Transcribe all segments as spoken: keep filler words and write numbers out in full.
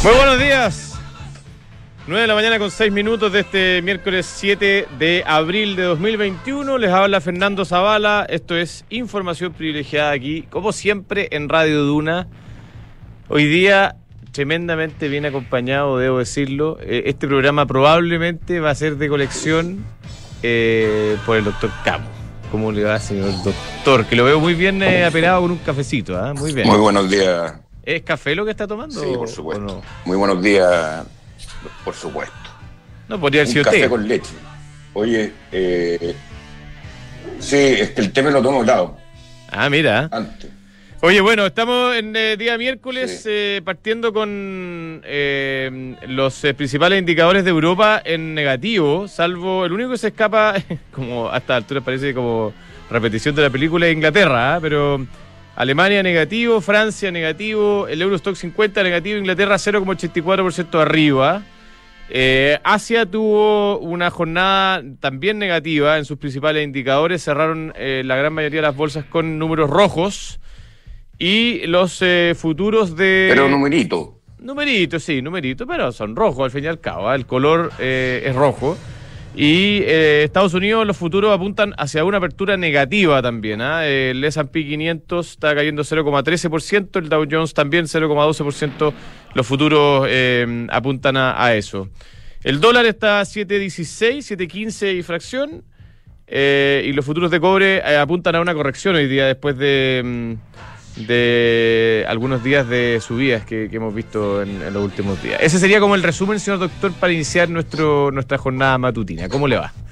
Muy buenos días. nueve de la mañana con seis minutos de este miércoles siete de abril de dos mil veintiuno. Les habla Fernando Zavala. Esto es Información Privilegiada aquí, como siempre, en Radio Duna. Hoy día, tremendamente bien acompañado, debo decirlo. Este programa probablemente va a ser de colección eh, por el doctor Camo. ¿Cómo le va, señor doctor? Que lo veo muy bien eh, apelado con un cafecito, ¿eh? Muy bien. Muy buenos días. ¿Es café lo que está tomando? Sí, por supuesto. No? Muy buenos días, por supuesto. No, podría haber sido un café té. con leche. Oye, eh, sí, es que el té me lo tomo helado. Ah, mira. Antes. Oye, bueno, estamos en eh, día miércoles Sí. eh, partiendo con eh, los eh, principales indicadores de Europa en negativo, salvo el único que se escapa, como a esta altura parece como repetición de la película, de Inglaterra, ¿eh? Pero Alemania negativo, Francia negativo, el Eurostock cincuenta negativo, Inglaterra cero coma ochenta y cuatro por ciento arriba. Eh, Asia tuvo una jornada también negativa en sus principales indicadores, cerraron eh, la gran mayoría de las bolsas con números rojos. Y los eh, futuros de... Pero numerito. Numeritos, sí, numeritos, pero son rojos al fin y al cabo, ¿eh? El color eh, es rojo. Y eh, Estados Unidos, los futuros apuntan hacia una apertura negativa también, ¿eh? El ese and pe quinientos está cayendo cero coma trece por ciento, el Dow Jones también cero coma doce por ciento, los futuros eh, apuntan a, a eso. El dólar está a siete dieciséis, siete quince y fracción, eh, y los futuros de cobre eh, apuntan a una corrección hoy día después de... Mm, de algunos días de subidas que, que hemos visto en, en los últimos días. Ese sería como el resumen, señor doctor, para iniciar nuestro nuestra jornada matutina. ¿Cómo le va?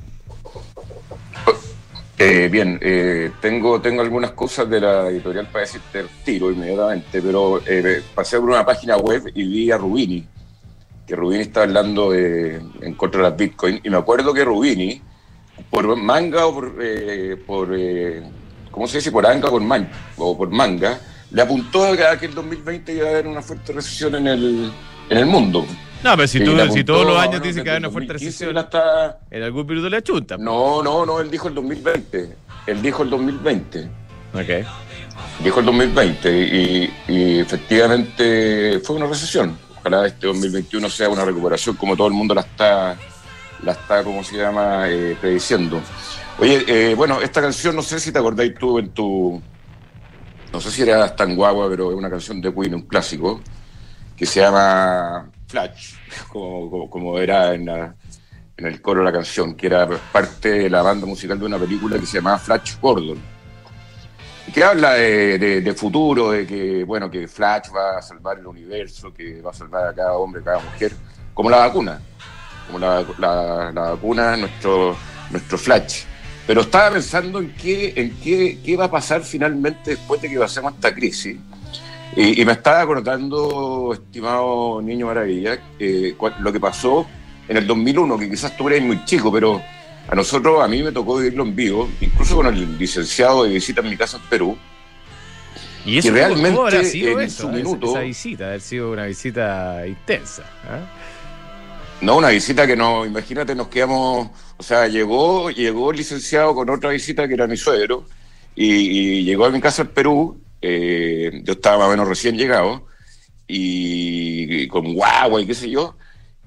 Eh, bien, eh, tengo, tengo algunas cosas de la editorial para decirte el tiro inmediatamente, pero eh, pasé por una página web y vi a Rubini, que Rubini está hablando de, en contra de las Bitcoin, y me acuerdo que Rubini, por manga o por... Eh, por eh, ¿cómo se dice? Por anga o por, man, o por manga, le apuntó a que el dos mil veinte iba a haber una fuerte recesión en el, en el mundo. No, pero si, tú, apuntó, si todos los años no, dicen que va a haber una fuerte recesión, hasta... en algún minuto le achunta. No, no, no, él dijo el dos mil veinte. Él dijo el dos mil veinte. Ok. Dijo el dos mil veinte y, y efectivamente fue una recesión. Ojalá este dos mil veintiuno sea una recuperación como todo el mundo la está, la está ¿cómo se llama?, eh, prediciendo. Oye, eh, bueno, esta canción, no sé si te acordáis tú en tu... No sé si eras tan guagua, pero es una canción de Queen, un clásico, que se llama Flash, como, como, como era en, la, en el coro de la canción, que era parte de la banda musical de una película que se llamaba Flash Gordon, que habla de, de, de futuro, de que, bueno, que Flash va a salvar el universo, que va a salvar a cada hombre, a cada mujer, como la vacuna, como la, la, la vacuna, nuestro, nuestro Flash. Pero estaba pensando en qué, en qué, qué va a pasar finalmente después de que pasemos esta crisis. Y, y me estaba acordando, estimado Niño Maravilla, eh, lo que pasó en el dos mil uno, que quizás tú eres muy chico, pero a nosotros, a mí me tocó vivirlo en vivo, incluso con el licenciado de visita en mi casa en Perú. Y eso y realmente ¿cómo habrá sido en eso, su eh? minuto... Esa visita, haber sido una visita intensa, ¿eh? No, una visita que no, imagínate, nos quedamos, o sea, llegó, llegó el licenciado con otra visita que era mi suegro, y, y llegó a mi casa en Perú, eh, yo estaba más o menos recién llegado, y, y con guagua y qué sé yo,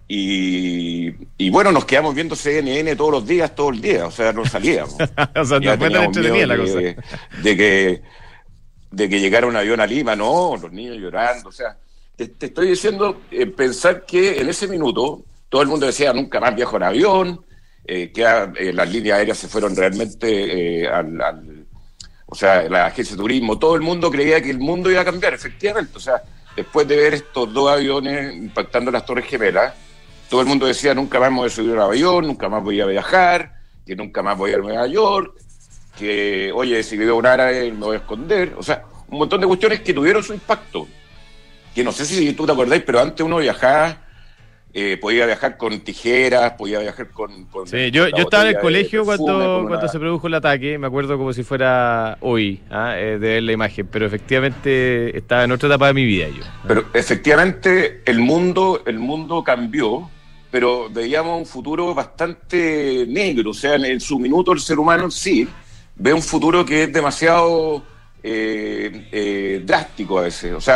y, y bueno, nos quedamos viendo C N N todos los días, todo el día, o sea, no salíamos. O sea, Ya no fue tan teníamos entretenida miedo la de, cosa. de que, de que llegara un avión a Lima, no, los niños llorando, o sea, te, te estoy diciendo, eh, pensar que en ese minuto todo el mundo decía, nunca más viajo en avión, eh, que eh, las líneas aéreas se fueron realmente eh, al, al... O sea, la agencia de turismo, todo el mundo creía que el mundo iba a cambiar, efectivamente. O sea, después de ver estos dos aviones impactando las Torres Gemelas, todo el mundo decía, nunca más me voy a subir a un avión, nunca más voy a viajar, que nunca más voy a ir a Nueva York, que, oye, si veo un árabe me voy a esconder. O sea, un montón de cuestiones que tuvieron su impacto. Que no sé si tú te acordáis, pero antes uno viajaba... Eh, podía viajar con tijeras, podía viajar con... con sí, yo, con yo estaba en el colegio perfume, cuando, una... cuando se produjo el ataque, me acuerdo como si fuera hoy, ¿ah? eh, de ver la imagen, pero efectivamente estaba en otra etapa de mi vida yo. ¿ah? Pero efectivamente el mundo, el mundo cambió, pero veíamos un futuro bastante negro, o sea, en, en su minuto el ser humano sí ve un futuro que es demasiado eh, eh, drástico a veces, o sea...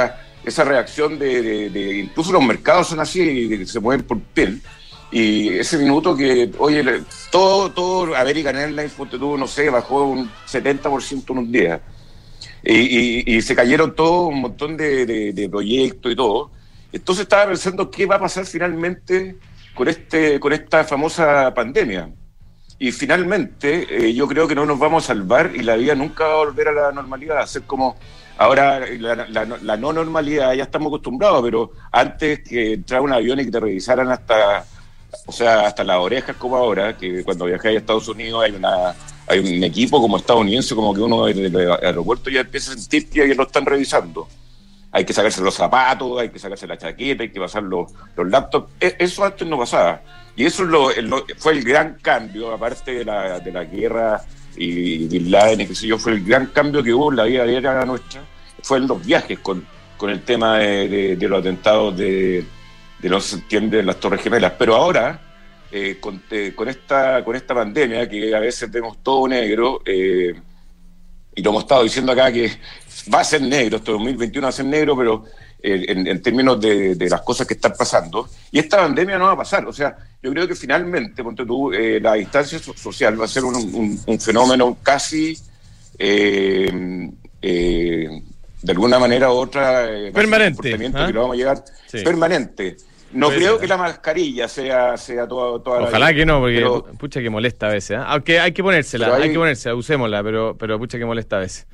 esa reacción de, de, de incluso los mercados son así, y se mueven por piel. Y ese minuto que, oye, todo, todo American Airlines, tú, no sé, bajó un setenta por ciento en un día. Y, y, y se cayeron todos un montón de, de, de proyectos y todo. Entonces estaba pensando qué va a pasar finalmente con, este, con esta famosa pandemia. Y finalmente eh, yo creo que no nos vamos a salvar y la vida nunca va a volver a la normalidad, a ser como... Ahora, la, la, la no normalidad, ya estamos acostumbrados, pero antes que entrar a un avión y que te revisaran hasta... O sea, hasta las orejas como ahora, que cuando viajé a Estados Unidos hay una hay un equipo como estadounidense, como que uno en el aeropuerto ya empieza a sentir que lo están revisando. Hay que sacarse los zapatos, hay que sacarse la chaqueta, hay que pasar los, los laptops. Eso antes no pasaba. Y eso es lo, lo, fue el gran cambio, aparte de la, de la guerra y Bin Laden, y qué sé yo, fue el gran cambio que hubo en la vida diaria nuestra, fue en los viajes con, con el tema de, de, de los atentados de... de no se entiende las Torres Gemelas, pero ahora eh, con, eh, con esta con esta pandemia que a veces vemos todo negro, eh, y lo hemos estado diciendo acá que va a ser negro, este dos mil veintiuno va a ser negro, pero eh, en, en términos de, de las cosas que están pasando, y esta pandemia no va a pasar. O sea, yo creo que finalmente, ponte tú, eh, la distancia social va a ser un, un, un fenómeno casi eh, eh, de alguna manera u otra eh, permanente, ¿eh? Que lo vamos a llegar sí. permanente. No pues, creo que la mascarilla sea, sea toda, toda ojalá la que no, porque pero, pucha que molesta a veces, ¿eh? Aunque hay que ponérsela, hay, hay que ponérsela, usémosla, pero, pero pucha que molesta a veces.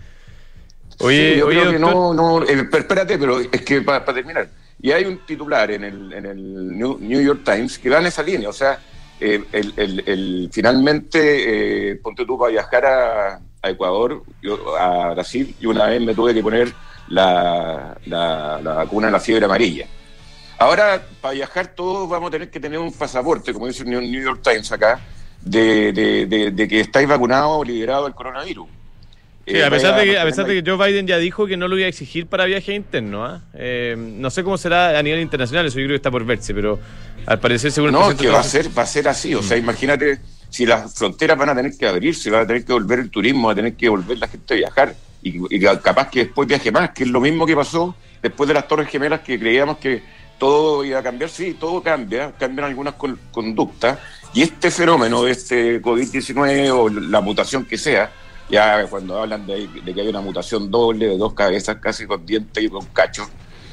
Oye, sí, yo oye, creo doctor, que no, no eh, pero espérate, pero es que para pa terminar, y hay un titular en el, en el New, New York Times que va en esa línea, o sea, eh, el, el, el, finalmente, eh, ponte tú para viajar a, a Ecuador, yo, a Brasil, y una vez me tuve que poner la, la, la vacuna de la fiebre amarilla. Ahora, para viajar todos vamos a tener que tener un pasaporte, como dice el New York Times acá, de, de, de, de que estáis vacunados o liberados del coronavirus. Sí, eh, a pesar de que a pesar de que Joe Biden ya dijo que no lo iba a exigir para viaje interno, ¿eh? Eh, no sé cómo será a nivel internacional, eso yo creo que está por verse, pero al parecer según el no, es que va a ser va a ser así, o sea, imagínate si las fronteras van a tener que abrirse, va a tener que volver el turismo, va a tener que volver la gente a viajar y, y capaz que después viaje más, que es lo mismo que pasó después de las Torres Gemelas, que creíamos que todo iba a cambiar. Sí, todo cambia, cambian algunas con, conductas, y este fenómeno de este COVID diecinueve o la mutación que sea, ya cuando hablan de, de que hay una mutación doble, de dos cabezas casi con dientes y con cachos,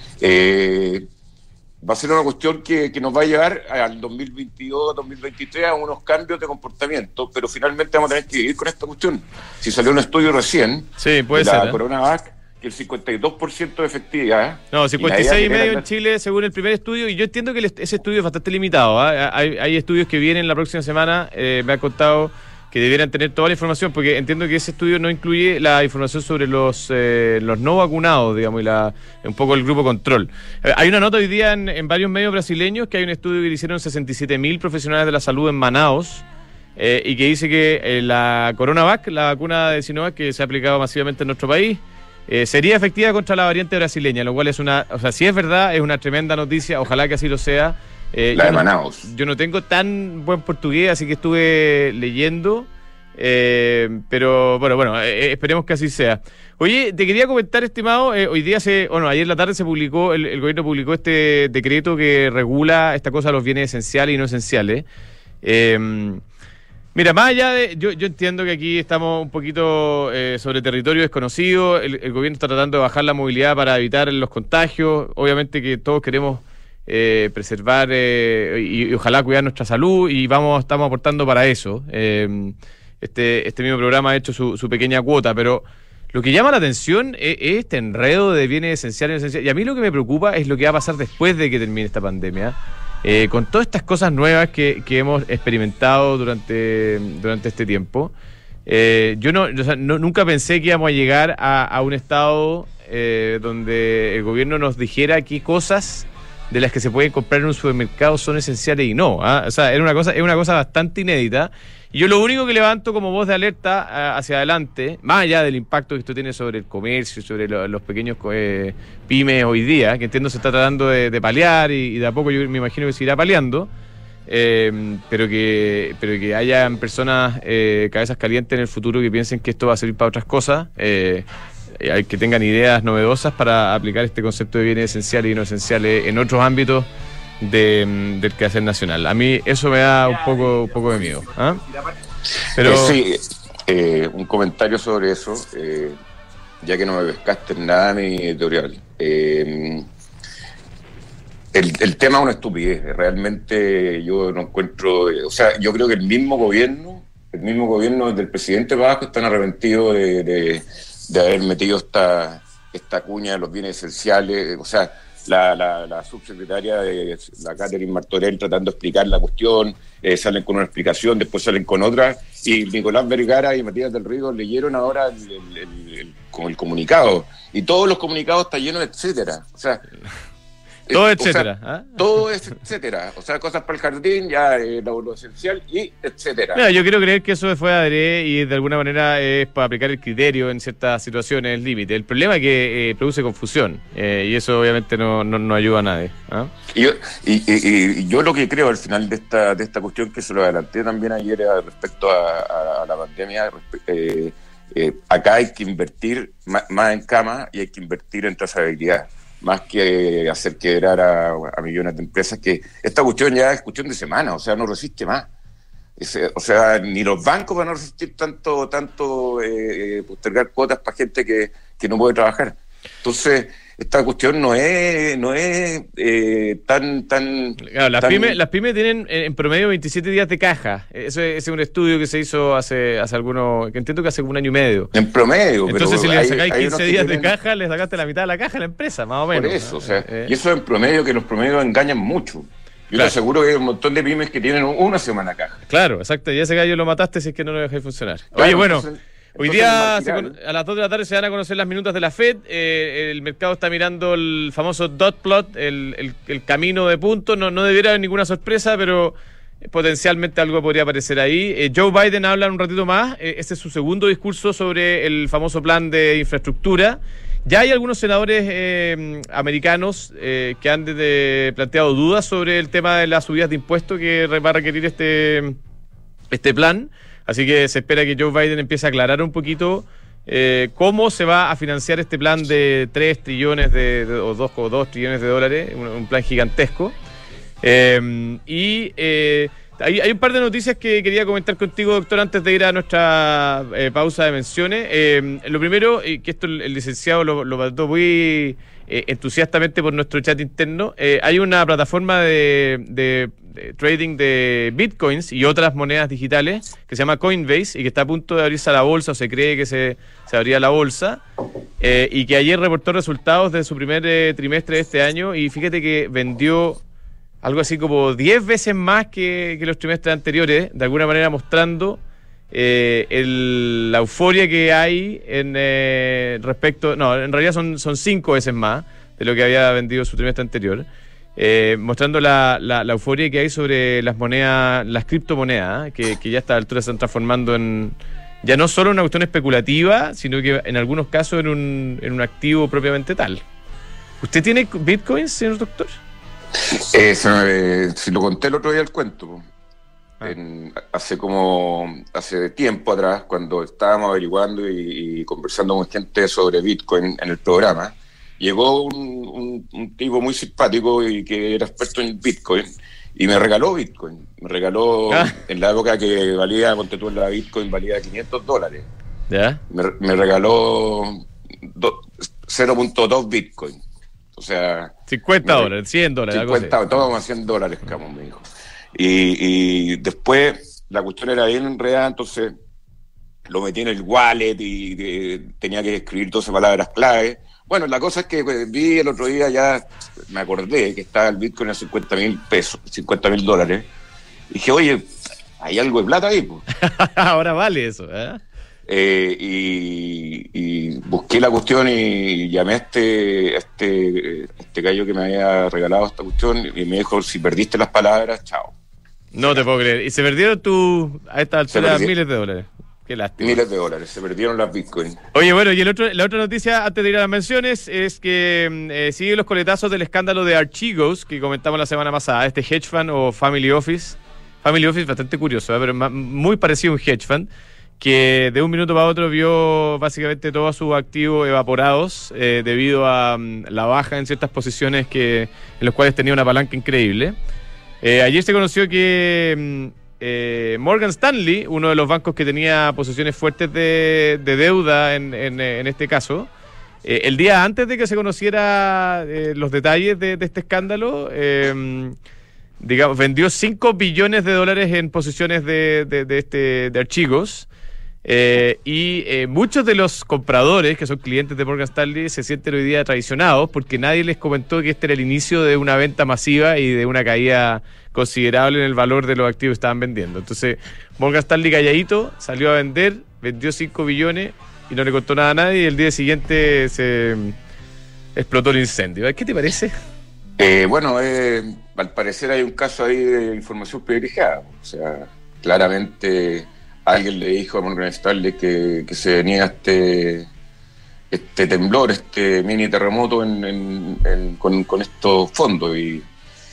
eh, va a ser una cuestión que, que nos va a llevar al dos mil veintidós, dos mil veintitrés a unos cambios de comportamiento, pero finalmente vamos a tener que vivir con esta cuestión. Si salió un estudio recién sí, puede de la ser, ¿eh? CoronaVac, que el cincuenta y dos por ciento de efectividad. No, cincuenta y seis y medio en Chile, según el primer estudio, y yo entiendo que ese estudio es bastante limitado, ¿eh? Hay, hay estudios que vienen la próxima semana, eh, me han contado que debieran tener toda la información, porque entiendo que ese estudio no incluye la información sobre los eh, los no vacunados, digamos, y la, un poco el grupo control. Eh, hay una nota hoy día en, en varios medios brasileños que hay un estudio que le hicieron sesenta y siete mil profesionales de la salud en Manaos, eh, y que dice que eh, la CoronaVac, la vacuna de Sinovac que se ha aplicado masivamente en nuestro país, eh, sería efectiva contra la variante brasileña, lo cual es una, o sea, si es verdad, es una tremenda noticia, ojalá que así lo sea. Eh, la de no, Manaus. Yo no tengo tan buen portugués, así que estuve leyendo, eh, pero bueno, bueno, eh, esperemos que así sea. Oye, te quería comentar, estimado, eh, hoy día se, bueno, ayer en la tarde se publicó, el, el gobierno publicó este decreto que regula esta cosa de los bienes esenciales y no esenciales. Eh, mira, más allá de, yo, yo entiendo que aquí estamos un poquito eh, sobre territorio desconocido, el, el gobierno está tratando de bajar la movilidad para evitar los contagios, obviamente que todos queremos Eh, preservar eh, y, y ojalá cuidar nuestra salud, y vamos estamos aportando para eso. Eh, este este mismo programa ha hecho su, su pequeña cuota, pero lo que llama la atención es, es este enredo de bienes esenciales y no esenciales. Y a mí lo que me preocupa es lo que va a pasar después de que termine esta pandemia, eh, con todas estas cosas nuevas que, que hemos experimentado durante, durante este tiempo. Eh, yo no, o sea, no nunca pensé que íbamos a llegar a, a un estado eh, donde el gobierno nos dijera qué cosas de las que se pueden comprar en un supermercado son esenciales y no, ¿eh? O sea, es una cosa, es una cosa bastante inédita. Y yo lo único que levanto como voz de alerta uh, hacia adelante, más allá del impacto que esto tiene sobre el comercio, sobre lo, los pequeños eh, pymes hoy día, que entiendo se está tratando de, de paliar, y, y de a poco yo me imagino que se irá paliando, eh, pero que pero que hayan personas eh, cabezas calientes en el futuro que piensen que esto va a servir para otras cosas, eh, eh, que tengan ideas novedosas para aplicar este concepto de bienes esenciales y no esenciales en otros ámbitos de, del quehacer nacional. A mí eso me da un poco, un poco de miedo. ¿Ah? Pero... Eh, sí, eh, un comentario sobre eso, eh, ya que no me pescaste en nada mi editorial. Eh, el, el tema es una estupidez. Realmente yo no encuentro... O sea, yo creo que el mismo gobierno, el mismo gobierno del presidente Vasco están arrepentidos de, de, de haber metido esta, esta cuña de los bienes esenciales. O sea, la, la, la subsecretaria de la Catherine Martorell tratando de explicar la cuestión, eh, salen con una explicación, después salen con otra, y Nicolás Vergara y Matías del Río leyeron ahora el, el, el, el, el, el comunicado, y todos los comunicados están llenos de etcétera. O sea... Todo etcétera. O sea, ¿ah? Todo es etcétera. O sea, cosas para el jardín, ya eh, lo, lo esencial y etcétera. Mira, yo quiero creer que eso fue adrede y de alguna manera es para aplicar el criterio en ciertas situaciones, el límite. El problema es que eh, produce confusión eh, y eso obviamente no, no, no ayuda a nadie. ¿ah? Y, yo, y, y, y yo lo que creo al final de esta de esta cuestión, que se lo adelanté también ayer respecto a, a, a la pandemia, eh, eh, acá hay que invertir más, más en cama y hay que invertir en trazabilidad, más que hacer quebrar a, a millones de empresas, que esta cuestión ya es cuestión de semana, o sea, no resiste más. Ese, o sea, ni los bancos van a resistir tanto tanto eh, postergar cuotas para gente que, que no puede trabajar. Entonces, esta cuestión no es no es eh, tan... tan, claro, las, tan... Pymes, las pymes tienen en promedio veintisiete días de caja. Eso es, ese es un estudio que se hizo hace hace algunos... que entiendo que hace como un año y medio. En promedio. Entonces, pero si le hay, sacáis hay quince días tienen... de caja, le sacaste la mitad de la caja a la empresa, más o menos. Por eso, ¿no? o sea, eh, y eso en promedio, que los promedios engañan mucho. Yo claro. te aseguro que hay un montón de pymes que tienen una semana caja. Claro, exacto. Y ese gallo lo mataste si es que no lo dejáis funcionar. Claro, Oye, bueno... Entonces, Hoy día se, a las dos de la tarde se van a conocer las minutas de la Fed. Eh, el mercado está mirando el famoso dot plot, el, el, el camino de puntos. No, no debiera haber ninguna sorpresa, pero potencialmente algo podría aparecer ahí. Eh, Joe Biden habla un ratito más. Eh, este es su segundo discurso sobre el famoso plan de infraestructura. Ya hay algunos senadores eh, americanos eh, que han de, de planteado dudas sobre el tema de las subidas de impuestos que va a requerir este, este plan. Así que se espera que Joe Biden empiece a aclarar un poquito eh, cómo se va a financiar este plan de tres trillones de, de, o dos trillones de dólares, un, un plan gigantesco. Eh, y eh, hay, hay un par de noticias que quería comentar contigo, doctor, antes de ir a nuestra eh, pausa de menciones. Eh, lo primero, y que esto el, el licenciado lo, lo mandó muy eh, entusiastamente por nuestro chat interno, eh, hay una plataforma de... de de trading de bitcoins y otras monedas digitales que se llama Coinbase y que está a punto de abrirse a la bolsa, o se cree que se, se abría la bolsa, eh, y que ayer reportó resultados de su primer eh, trimestre de este año, y fíjate que vendió algo así como diez veces más que, que los trimestres anteriores, de alguna manera mostrando eh, el, la euforia que hay en eh, respecto, no, en realidad son, son cinco veces más de lo que había vendido su trimestre anterior. Eh, mostrando la, la, la euforia que hay sobre las monedas, las criptomonedas, ¿eh? que, que ya a esta altura se están transformando en ya no solo una cuestión especulativa, sino que en algunos casos en un, en un activo propiamente tal. ¿Usted tiene bitcoins, señor doctor? Eh, se me, si lo conté el otro día el cuento. Ah. En, hace como hace tiempo atrás, cuando estábamos averiguando y, y conversando con gente sobre Bitcoin en el programa, llegó un, un, un tipo muy simpático y que era experto en Bitcoin y me regaló Bitcoin. Me regaló ah. en la época que valía, ponte tú, la Bitcoin valía quinientos dólares. ¿Ya? Me, me regaló cero punto dos Bitcoin. O sea... cincuenta dólares, cien dólares. cincuenta, todo más cien dólares, Camón, me dijo. Y, y después la cuestión era bien enredada, entonces lo metí en el wallet y, y tenía que escribir doce palabras clave. Bueno, la cosa es que pues, vi el otro día, ya me acordé que estaba el Bitcoin a cincuenta mil pesos, cincuenta mil dólares. Y dije, oye, hay algo de plata ahí, pues. Ahora vale eso, ¿eh? Eh, y, y busqué la cuestión y llamé a este, a este, a este gallo que me había regalado esta cuestión y me dijo, si perdiste las palabras, chao. No te puedo creer. ¿Y se perdieron tu, a esta altura miles de dólares? Qué lástima. Miles de dólares, se perdieron las Bitcoin. Oye, bueno, y el otro, la otra noticia, antes de ir a las menciones, es que eh, siguen los coletazos del escándalo de Archegos, que comentamos la semana pasada, este hedge fund o family office. Family office bastante curioso, ¿eh? Pero muy parecido a un hedge fund, que de un minuto para otro vio básicamente todos sus activos evaporados eh, debido a um, la baja en ciertas posiciones que, en las cuales tenía una palanca increíble. Eh, ayer se conoció que eh, Morgan Stanley, uno de los bancos que tenía posiciones fuertes de, de deuda en, en, en este caso, eh, el día antes de que se conociera eh, los detalles de, de este escándalo, eh, digamos, vendió cinco billones de dólares en posiciones de, de, de, este, de archivos. Eh, y eh, muchos de los compradores que son clientes de Morgan Stanley se sienten hoy día traicionados porque nadie les comentó que este era el inicio de una venta masiva y de una caída considerable en el valor de los activos que estaban vendiendo. Entonces Morgan Stanley calladito salió a vender, vendió cinco billones y no le contó nada a nadie, y el día siguiente se explotó el incendio. ¿Qué te parece? Eh, bueno, eh, al parecer hay un caso ahí de información privilegiada. O sea, claramente alguien le dijo a Morgan Stanley que, que se venía este, este temblor, este mini terremoto en, en, en, con, con estos fondos, y,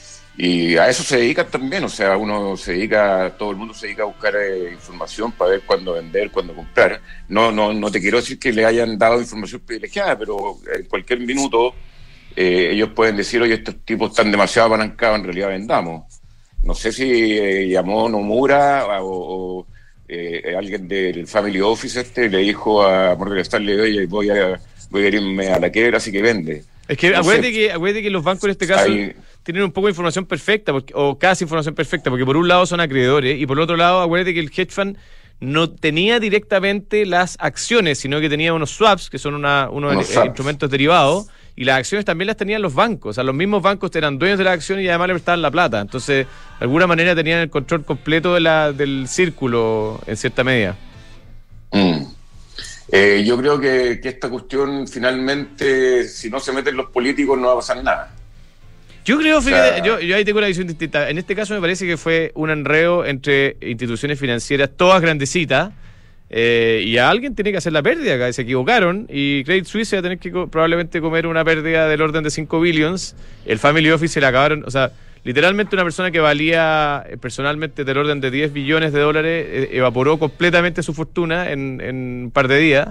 y a eso se dedican también. O sea, uno se dedica, todo el mundo se dedica a buscar eh, información para ver cuándo vender, cuándo comprar. No, no, no te quiero decir que le hayan dado información privilegiada, pero en cualquier minuto eh, ellos pueden decir, oye, estos tipos están demasiado apalancados, en realidad vendamos. No sé si eh, llamó Nomura o... o Eh, alguien del Family Office este le dijo a Morgan Stanley, oye, voy a, voy a irme a la quiebra, así que vende. Es que, no acuérdate, que acuérdate que los bancos en este caso Hay... tienen un poco de información perfecta, porque, o casi información perfecta, porque por un lado son acreedores y por otro lado acuérdate que el hedge fund no tenía directamente las acciones, sino que tenía unos swaps, que son una, unos, unos eh, instrumentos derivados, y las acciones también las tenían los bancos. O sea, los mismos bancos eran dueños de las acciones y además le prestaban la plata. Entonces, de alguna manera tenían el control completo de la, del círculo, en cierta medida. Mm. Eh, yo creo que, que esta cuestión, finalmente, si no se meten los políticos, no va a pasar nada. Yo creo, fíjate, o sea, yo, yo ahí tengo una visión distinta. En este caso me parece que fue un enredo entre instituciones financieras, todas grandecitas, Eh, y a alguien tiene que hacer la pérdida acá, se equivocaron, y Credit Suisse va a tener que co- probablemente comer una pérdida del orden de cinco billions. El Family Office se le acabaron, o sea, literalmente una persona que valía eh, personalmente del orden de diez billones de dólares eh, evaporó completamente su fortuna en, en un par de días.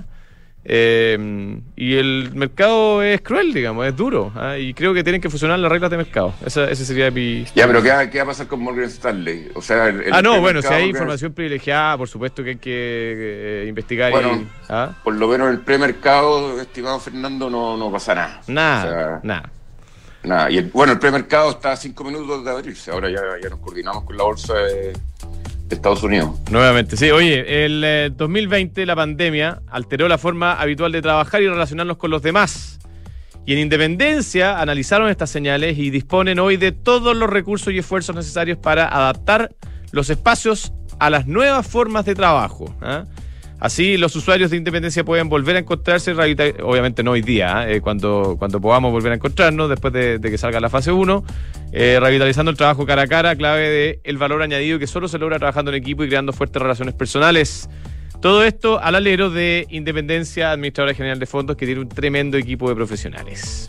Eh, y el mercado es cruel, digamos, es duro, ¿eh? Y creo que tienen que funcionar las reglas de mercado. Esa, ese sería mi... Ya, pero ¿qué va, qué va a pasar con Morgan Stanley? O sea, el, el ah, no, bueno, si hay que... información privilegiada, por supuesto que hay que eh, investigar. Bueno, y, ¿ah? por lo menos el premercado, estimado Fernando, no, no pasa nada. Nada, o sea, nada. Nada. Y el, bueno, el premercado está a cinco minutos de abrirse. Ahora ya, ya nos coordinamos con la bolsa de... de Estados Unidos. Nuevamente, sí. Oye, el eh, dos mil veinte, la pandemia, alteró la forma habitual de trabajar y relacionarnos con los demás. Y en Independencia analizaron estas señales y disponen hoy de todos los recursos y esfuerzos necesarios para adaptar los espacios a las nuevas formas de trabajo, ¿eh? Así, los usuarios de Independencia pueden volver a encontrarse, obviamente no hoy día, ¿eh? cuando, cuando podamos volver a encontrarnos después de, de que salga la fase uno, eh, revitalizando el trabajo cara a cara, clave de el valor añadido que solo se logra trabajando en equipo y creando fuertes relaciones personales. Todo esto al alero de Independencia, administradora general de fondos, que tiene un tremendo equipo de profesionales.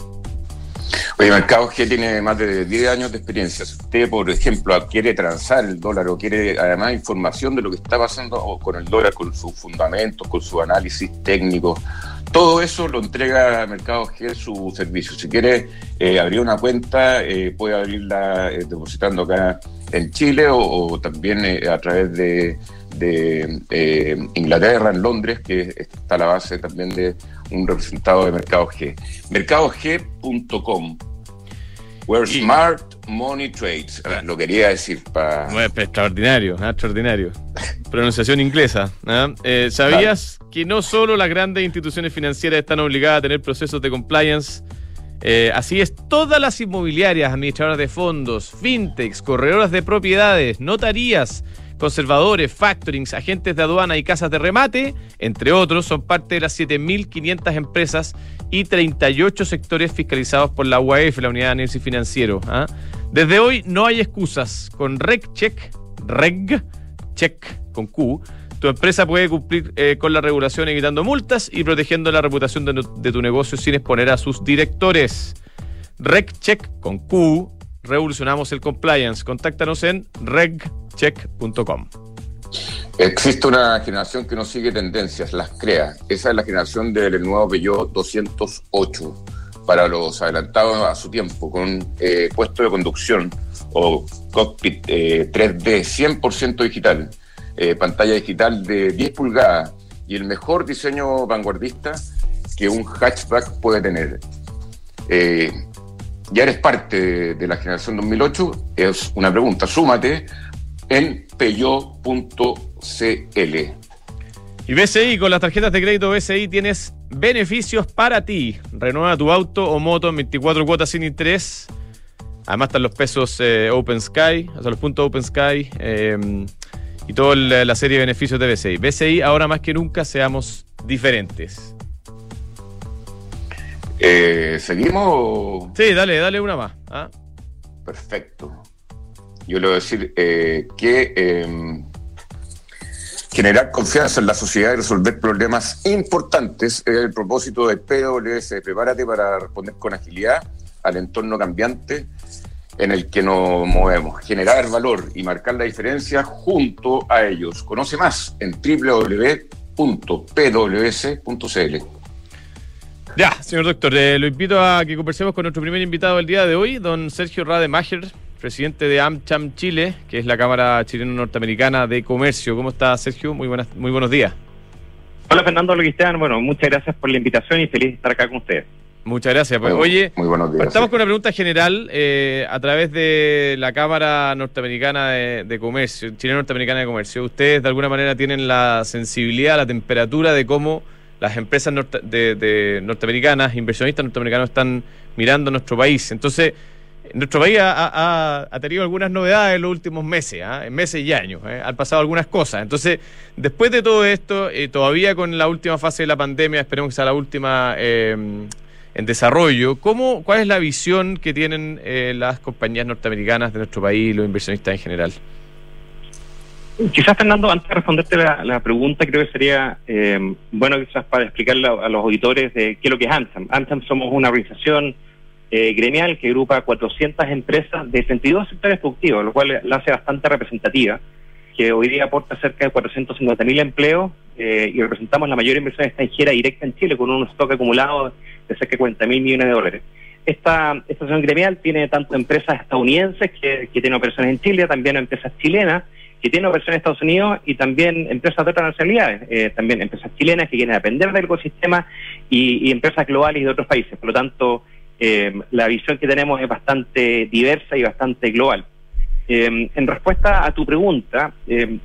Oye, Mercado G tiene más de diez años de experiencia. Si usted, por ejemplo, quiere transar el dólar o quiere además información de lo que está pasando con el dólar, con sus fundamentos, con su análisis técnico, todo eso lo entrega Mercado G su servicio. Si quiere eh, abrir una cuenta, eh, puede abrirla eh, depositando acá en Chile o, o también eh, a través de, de eh, Inglaterra, en Londres, que está la base también de un representado de Mercado G. mercado g punto com. Where y, smart money trades. Lo quería decir para... No, extraordinario, extraordinario. Pronunciación inglesa. ¿eh? Eh, ¿Sabías claro. que no solo las grandes instituciones financieras están obligadas a tener procesos de compliance? Eh, así es, todas las inmobiliarias, administradoras de fondos, fintechs, corredoras de propiedades, notarías, conservadores, factorings, agentes de aduana y casas de remate, entre otros, son parte de las siete mil quinientas empresas y treinta y ocho sectores fiscalizados por la U A F, la Unidad de Análisis Financiero. ¿eh? Desde hoy no hay excusas. Con RegCheck, RegCheck con Q, tu empresa puede cumplir eh, con la regulación evitando multas y protegiendo la reputación de, de tu negocio sin exponer a sus directores. RegCheck con Q, revolucionamos el compliance. Contáctanos en regcheck punto com. Existe una generación que no sigue tendencias, las crea. Esa es la generación del nuevo Peugeot doscientos ocho, para los adelantados a su tiempo, con eh, puesto de conducción o cockpit eh, tres D cien por ciento digital, eh, pantalla digital de diez pulgadas y el mejor diseño vanguardista que un hatchback puede tener. Eh, ya eres parte de, de la generación dos mil ocho, es una pregunta, súmate en peugeot punto c l. Y B C I, con las tarjetas de crédito B C I tienes beneficios para ti. Renueva tu auto o moto en veinticuatro cuotas sin interés. Además están los pesos eh, Open Sky, o sea, los puntos Open Sky eh, y toda la, la serie de beneficios de B C I. B C I, ahora más que nunca, seamos diferentes. Eh, ¿Seguimos? Sí, dale, dale una más. ¿Ah? Perfecto. Yo le voy a decir eh, que eh, generar confianza en la sociedad y resolver problemas importantes es el propósito de P W S. Prepárate para responder con agilidad al entorno cambiante en el que nos movemos. Generar valor y marcar la diferencia junto a ellos. Conoce más en doble u doble u doble u punto p w s punto c l. Ya, señor doctor, eh, lo invito a que conversemos con nuestro primer invitado del día de hoy, don Sergio Rademacher, presidente de AmCham Chile, que es la Cámara Chileno-Norteamericana de Comercio. ¿Cómo está, Sergio? Muy buenas, muy buenos días. Hola, Fernando Loquistean. Bueno, muchas gracias por la invitación y feliz de estar acá con ustedes. Muchas gracias. Pues, muy, oye, muy buenos días, partamos sí. con una pregunta general eh, a través de la Cámara Norteamericana de, de Comercio, Chileno-Norteamericana de Comercio. Ustedes de alguna manera tienen la sensibilidad, la temperatura de cómo las empresas norte, de, de norteamericanas, inversionistas norteamericanos están mirando nuestro país. Entonces, nuestro país ha, ha, ha tenido algunas novedades en los últimos meses, ¿eh? en meses y años, ¿eh? han pasado algunas cosas. Entonces, después de todo esto, eh, todavía con la última fase de la pandemia, esperemos que sea la última eh, en desarrollo, ¿cómo, ¿cuál es la visión que tienen eh, las compañías norteamericanas de nuestro país y los inversionistas en general? Quizás, Fernando, antes de responderte la, la pregunta, creo que sería eh, bueno quizás para explicarle a, a los auditores de qué es lo que es AmCham. AmCham somos una organización eh, gremial que agrupa cuatrocientas empresas de treinta y dos sectores productivos, lo cual la hace bastante representativa, que hoy día aporta cerca de cuatrocientos cincuenta mil empleos eh, y representamos la mayor inversión extranjera directa en Chile con un stock acumulado de cerca de cuarenta mil millones de dólares. Esta, esta asociación gremial tiene tanto empresas estadounidenses que, que tienen operaciones en Chile, también empresas chilenas que tienen operaciones en Estados Unidos y también empresas de otras nacionalidades, eh, también empresas chilenas que quieren aprender del ecosistema y, y empresas globales y de otros países. Por lo tanto, eh, la visión que tenemos es bastante diversa y bastante global. Eh, en respuesta a tu pregunta, eh,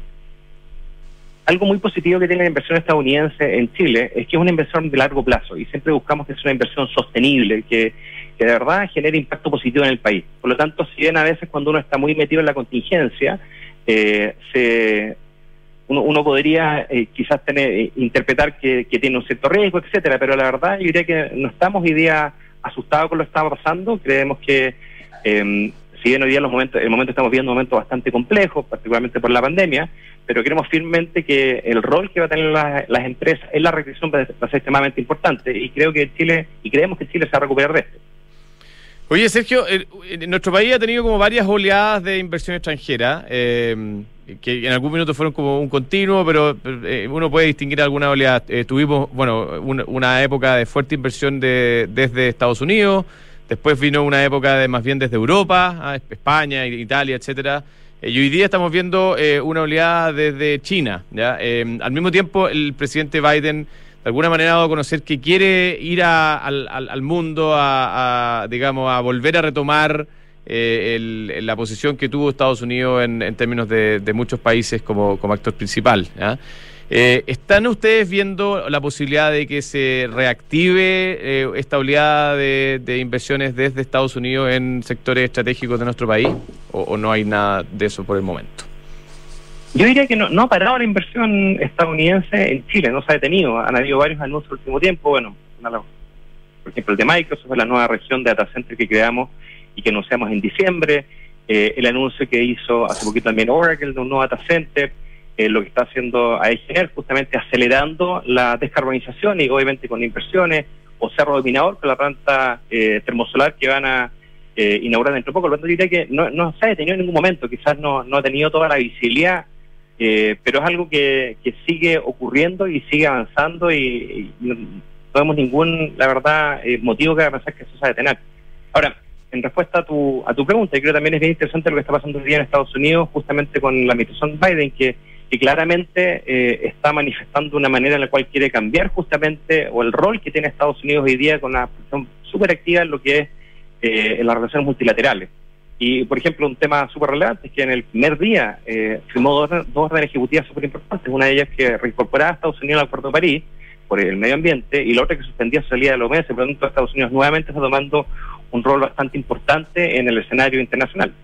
algo muy positivo que tiene la inversión estadounidense en Chile es que es una inversión de largo plazo y siempre buscamos que sea una inversión sostenible, que, que de verdad genere impacto positivo en el país. Por lo tanto, si bien a veces cuando uno está muy metido en la contingencia, eh, se, uno, uno podría eh, quizás tener eh, interpretar que, que tiene un cierto riesgo, etcétera, pero la verdad yo diría que no estamos hoy día asustados con lo que está pasando. Creemos que eh, si bien hoy día los momentos, el momento estamos viendo un momento bastante complejo, particularmente por la pandemia, pero creemos firmemente que el rol que va a tener la, las empresas en la recesión va a ser extremadamente importante y creo que Chile y creemos que Chile se va a recuperar de esto. Oye, Sergio, eh, nuestro país ha tenido como varias oleadas de inversión extranjera, eh, que en algún minuto fueron como un continuo, pero eh, uno puede distinguir algunas oleadas. Eh, tuvimos, bueno, un, una época de fuerte inversión de, desde Estados Unidos, después vino una época de más bien desde Europa, ah, España, Italia, etcétera. Eh, y hoy día estamos viendo eh, una oleada desde China, ¿ya? Eh, al mismo tiempo, el presidente Biden de alguna manera ha dado a conocer que quiere ir a, al, al, al mundo a, a, digamos, a volver a retomar eh, el, la posición que tuvo Estados Unidos en, en términos de, de muchos países como, como actor principal, ¿ya? Eh, ¿Están ustedes viendo la posibilidad de que se reactive eh, esta oleada de, de inversiones desde Estados Unidos en sectores estratégicos de nuestro país? ¿O, o no hay nada de eso por el momento? Yo diría que no, no ha parado la inversión estadounidense en Chile, no se ha detenido. Han habido varios anuncios en el último tiempo. Bueno, por ejemplo, el de Microsoft, la nueva región de data center que creamos y que anunciamos en diciembre. Eh, el anuncio que hizo hace poquito también Oracle de un nuevo data center. Eh, lo que está haciendo A E G N E R, justamente acelerando la descarbonización y obviamente con inversiones, o Cerro de Minador, con la planta eh, termosolar que van a eh, inaugurar dentro de poco. Lo tanto, diría que no, no se ha detenido en ningún momento, quizás no, no ha tenido toda la visibilidad eh, pero es algo que, que sigue ocurriendo y sigue avanzando y, y no vemos ningún, la verdad, eh, motivo que haga pensar que eso se va a detener. Ahora, en respuesta a tu a tu pregunta, yo creo que también es bien interesante lo que está pasando hoy día en Estados Unidos, justamente con la administración Biden, que, que claramente eh, está manifestando una manera en la cual quiere cambiar justamente, o el rol que tiene Estados Unidos hoy día con una posición súper activa en lo que es eh, en las relaciones multilaterales. Y, por ejemplo, un tema súper relevante es que en el primer día eh, firmó dos, dos órdenes ejecutivas súper importantes, una de ellas que reincorporaba a Estados Unidos al Acuerdo de París por el medio ambiente, y la otra que suspendía su salida de la O M S. Por lo tanto, Estados Unidos nuevamente está tomando un rol bastante importante en el escenario internacional.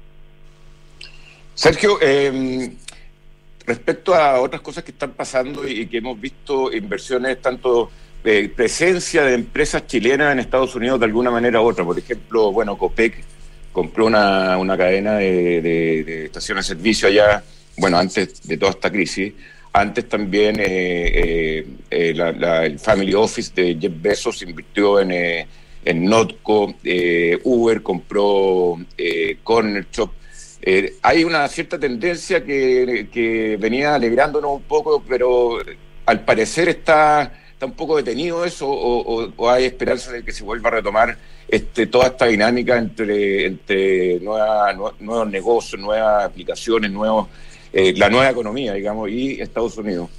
Sergio, eh, respecto a otras cosas que están pasando y que hemos visto inversiones, tanto de presencia de empresas chilenas en Estados Unidos de alguna manera u otra, por ejemplo, bueno, Copec compró una, una cadena de, de, de estaciones de servicio allá, bueno, antes de toda esta crisis. Antes también eh, eh, eh, la, la, el Family Office de Jeff Bezos invirtió en, eh, en Notco, eh, Uber compró eh, Corner Shop. Eh, hay una cierta tendencia que, que venía alegrándonos un poco, pero al parecer está, está un poco detenido eso, o, o, o hay esperanza de que se vuelva a retomar este, toda esta dinámica entre, entre nueva, nuevos negocios, nuevas aplicaciones, nuevos... Eh, la nueva economía, digamos, y Estados Unidos.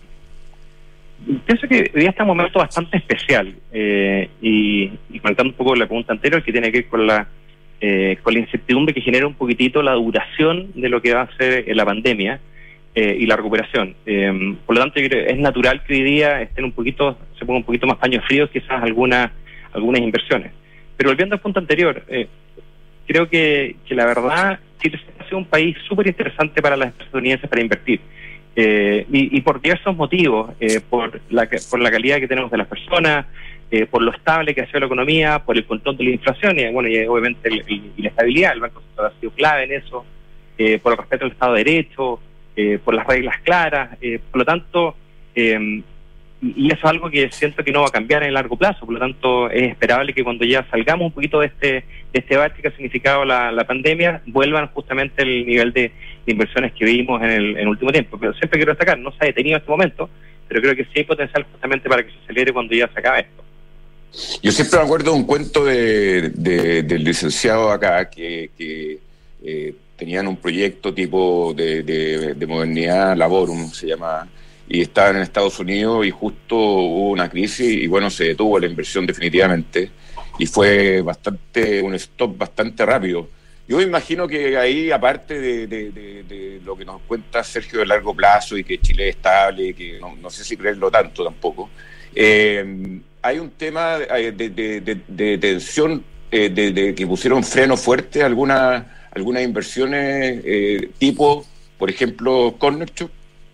Pienso que hoy día está en un momento bastante especial, eh, y, y comentando un poco la pregunta anterior, que tiene que ver con la eh, con la incertidumbre que genera un poquitito la duración de lo que va a ser la pandemia eh, y la recuperación. Eh, por lo tanto, yo creo que es natural que hoy día estén un poquito, se pongan un poquito más paños fríos, quizás algunas algunas inversiones. Pero volviendo al punto anterior, eh, creo que, que la verdad, Chile ha sido un país súper interesante para las estadounidenses para invertir. Eh, y, y por diversos motivos, eh, por, la, por la calidad que tenemos de las personas, eh, por lo estable que ha sido la economía, por el control de la inflación, y bueno, y obviamente el, el, y la estabilidad, el Banco Central ha sido clave en eso, eh, por el respeto al Estado de Derecho, eh, por las reglas claras, eh, por lo tanto, eh, y eso es algo que siento que no va a cambiar en el largo plazo. Por lo tanto, es esperable que cuando ya salgamos un poquito de este de este bache que ha significado la, la pandemia, vuelvan justamente el nivel de, de inversiones que vimos en el, en el último tiempo. Pero siempre quiero destacar, no se ha detenido en este momento, pero creo que sí hay potencial justamente para que se acelere cuando ya se acabe esto. Yo siempre me acuerdo de un cuento de, de, del licenciado acá que, que eh, tenían un proyecto tipo de, de, de modernidad laborum, se llama, y estaban en Estados Unidos y justo hubo una crisis y bueno, se detuvo la inversión definitivamente y fue bastante un stop bastante rápido. Yo me imagino que ahí, aparte de, de, de, de lo que nos cuenta Sergio de largo plazo y que Chile es estable, que no, no sé si creerlo tanto tampoco, eh, hay un tema de, de, de, de, de tensión, eh, de, de que pusieron freno fuerte a algunas algunas inversiones eh, tipo, por ejemplo, Corner Shop.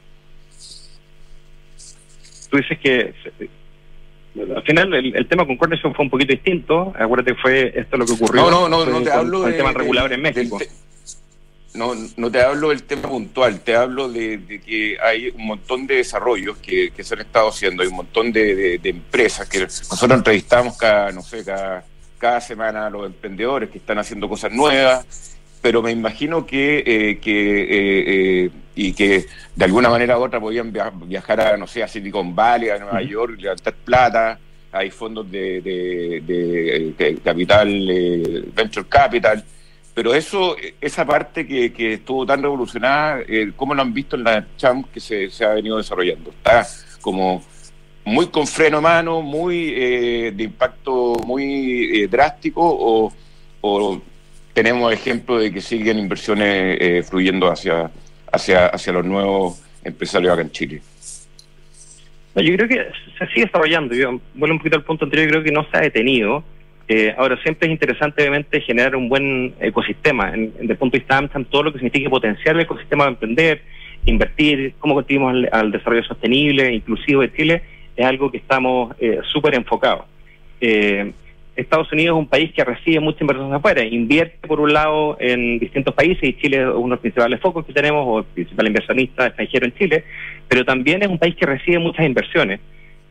Tú dices que al final el, el tema con Corner Shop fue un poquito distinto. Acuérdate que fue esto lo que ocurrió. No, no, no, no te con, hablo con de, el tema regulador en México. Te, no, no te hablo del tema puntual, te hablo de, de que hay un montón de desarrollos que, que se han estado haciendo, hay un montón de, de, de empresas que nosotros entrevistamos cada, no sé, cada, cada semana a los emprendedores que están haciendo cosas nuevas. Pero me imagino que, eh, que eh, eh, y que de alguna manera u otra podían viajar a, no sé, a Silicon Valley, a Nueva York, levantar plata. Hay fondos de, de, de, de capital, eh, venture capital, pero eso, esa parte que, que estuvo tan revolucionada, eh, ¿cómo lo han visto en la Champ que se, se ha venido desarrollando? Está como muy con freno a mano, muy eh, de impacto muy eh, drástico, o, o tenemos ejemplos de que siguen inversiones eh, fluyendo hacia, hacia, hacia los nuevos empresarios acá en Chile. No, yo creo que se sigue desarrollando. Yo vuelvo un poquito al punto anterior, yo creo que no se ha detenido. Eh, ahora, siempre es interesante, obviamente, generar un buen ecosistema. En, desde el punto de vista de AmCham, todo lo que significa potenciar el ecosistema de emprender, invertir, cómo contribuimos al, al desarrollo sostenible, inclusivo de Chile, es algo que estamos eh, súper enfocados. Eh, Estados Unidos es un país que recibe mucha inversión de afuera, invierte por un lado en distintos países, y Chile es uno de los principales focos que tenemos, o el principal inversionista extranjero en Chile, pero también es un país que recibe muchas inversiones.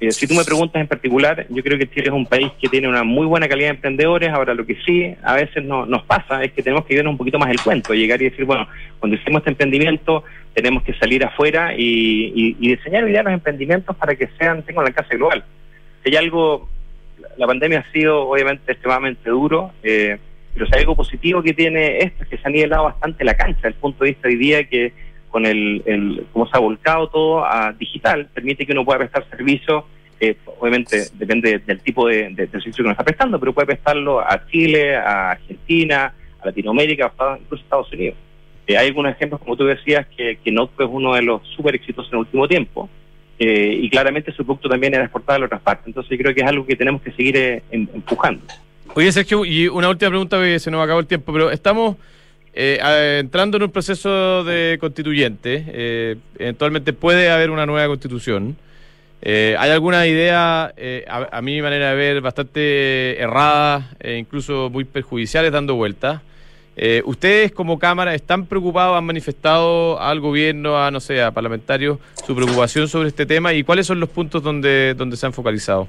Eh, si tú me preguntas en particular, yo creo que Chile es un país que tiene una muy buena calidad de emprendedores. Ahora, lo que sí a veces no, nos pasa es que tenemos que vernos un poquito más el cuento, llegar y decir, bueno, cuando hicimos este emprendimiento tenemos que salir afuera y, y, y diseñar ideas los emprendimientos para que sean tengan un alcance global. Si hay algo, la pandemia ha sido obviamente extremadamente duro, eh, pero si hay algo positivo que tiene esto es que se ha nivelado bastante la cancha, desde el punto de vista hoy día que con el, el cómo se ha volcado todo a digital, permite que uno pueda prestar servicios, eh, obviamente depende del tipo de, de, de servicio que uno está prestando, pero puede prestarlo a Chile, a Argentina, a Latinoamérica, a incluso a Estados Unidos. Eh, hay algunos ejemplos, como tú decías, que, que Notco es uno de los súper exitosos en el último tiempo, eh, y claramente su producto también era exportado a otras partes. Entonces yo creo que es algo que tenemos que seguir eh, empujando. Oye, Sergio, y una última pregunta, porque se nos acabó el tiempo, pero estamos eh, entrando en un proceso de constituyente. Eh, eventualmente puede haber una nueva constitución. Eh, ¿Hay alguna idea, eh, a, a mi manera de ver, bastante errada e incluso muy perjudiciales dando vueltas? Eh, ¿Ustedes como Cámara están preocupados, han manifestado al gobierno, a no sé, a parlamentarios, su preocupación sobre este tema? ¿Y cuáles son los puntos donde, donde se han focalizado?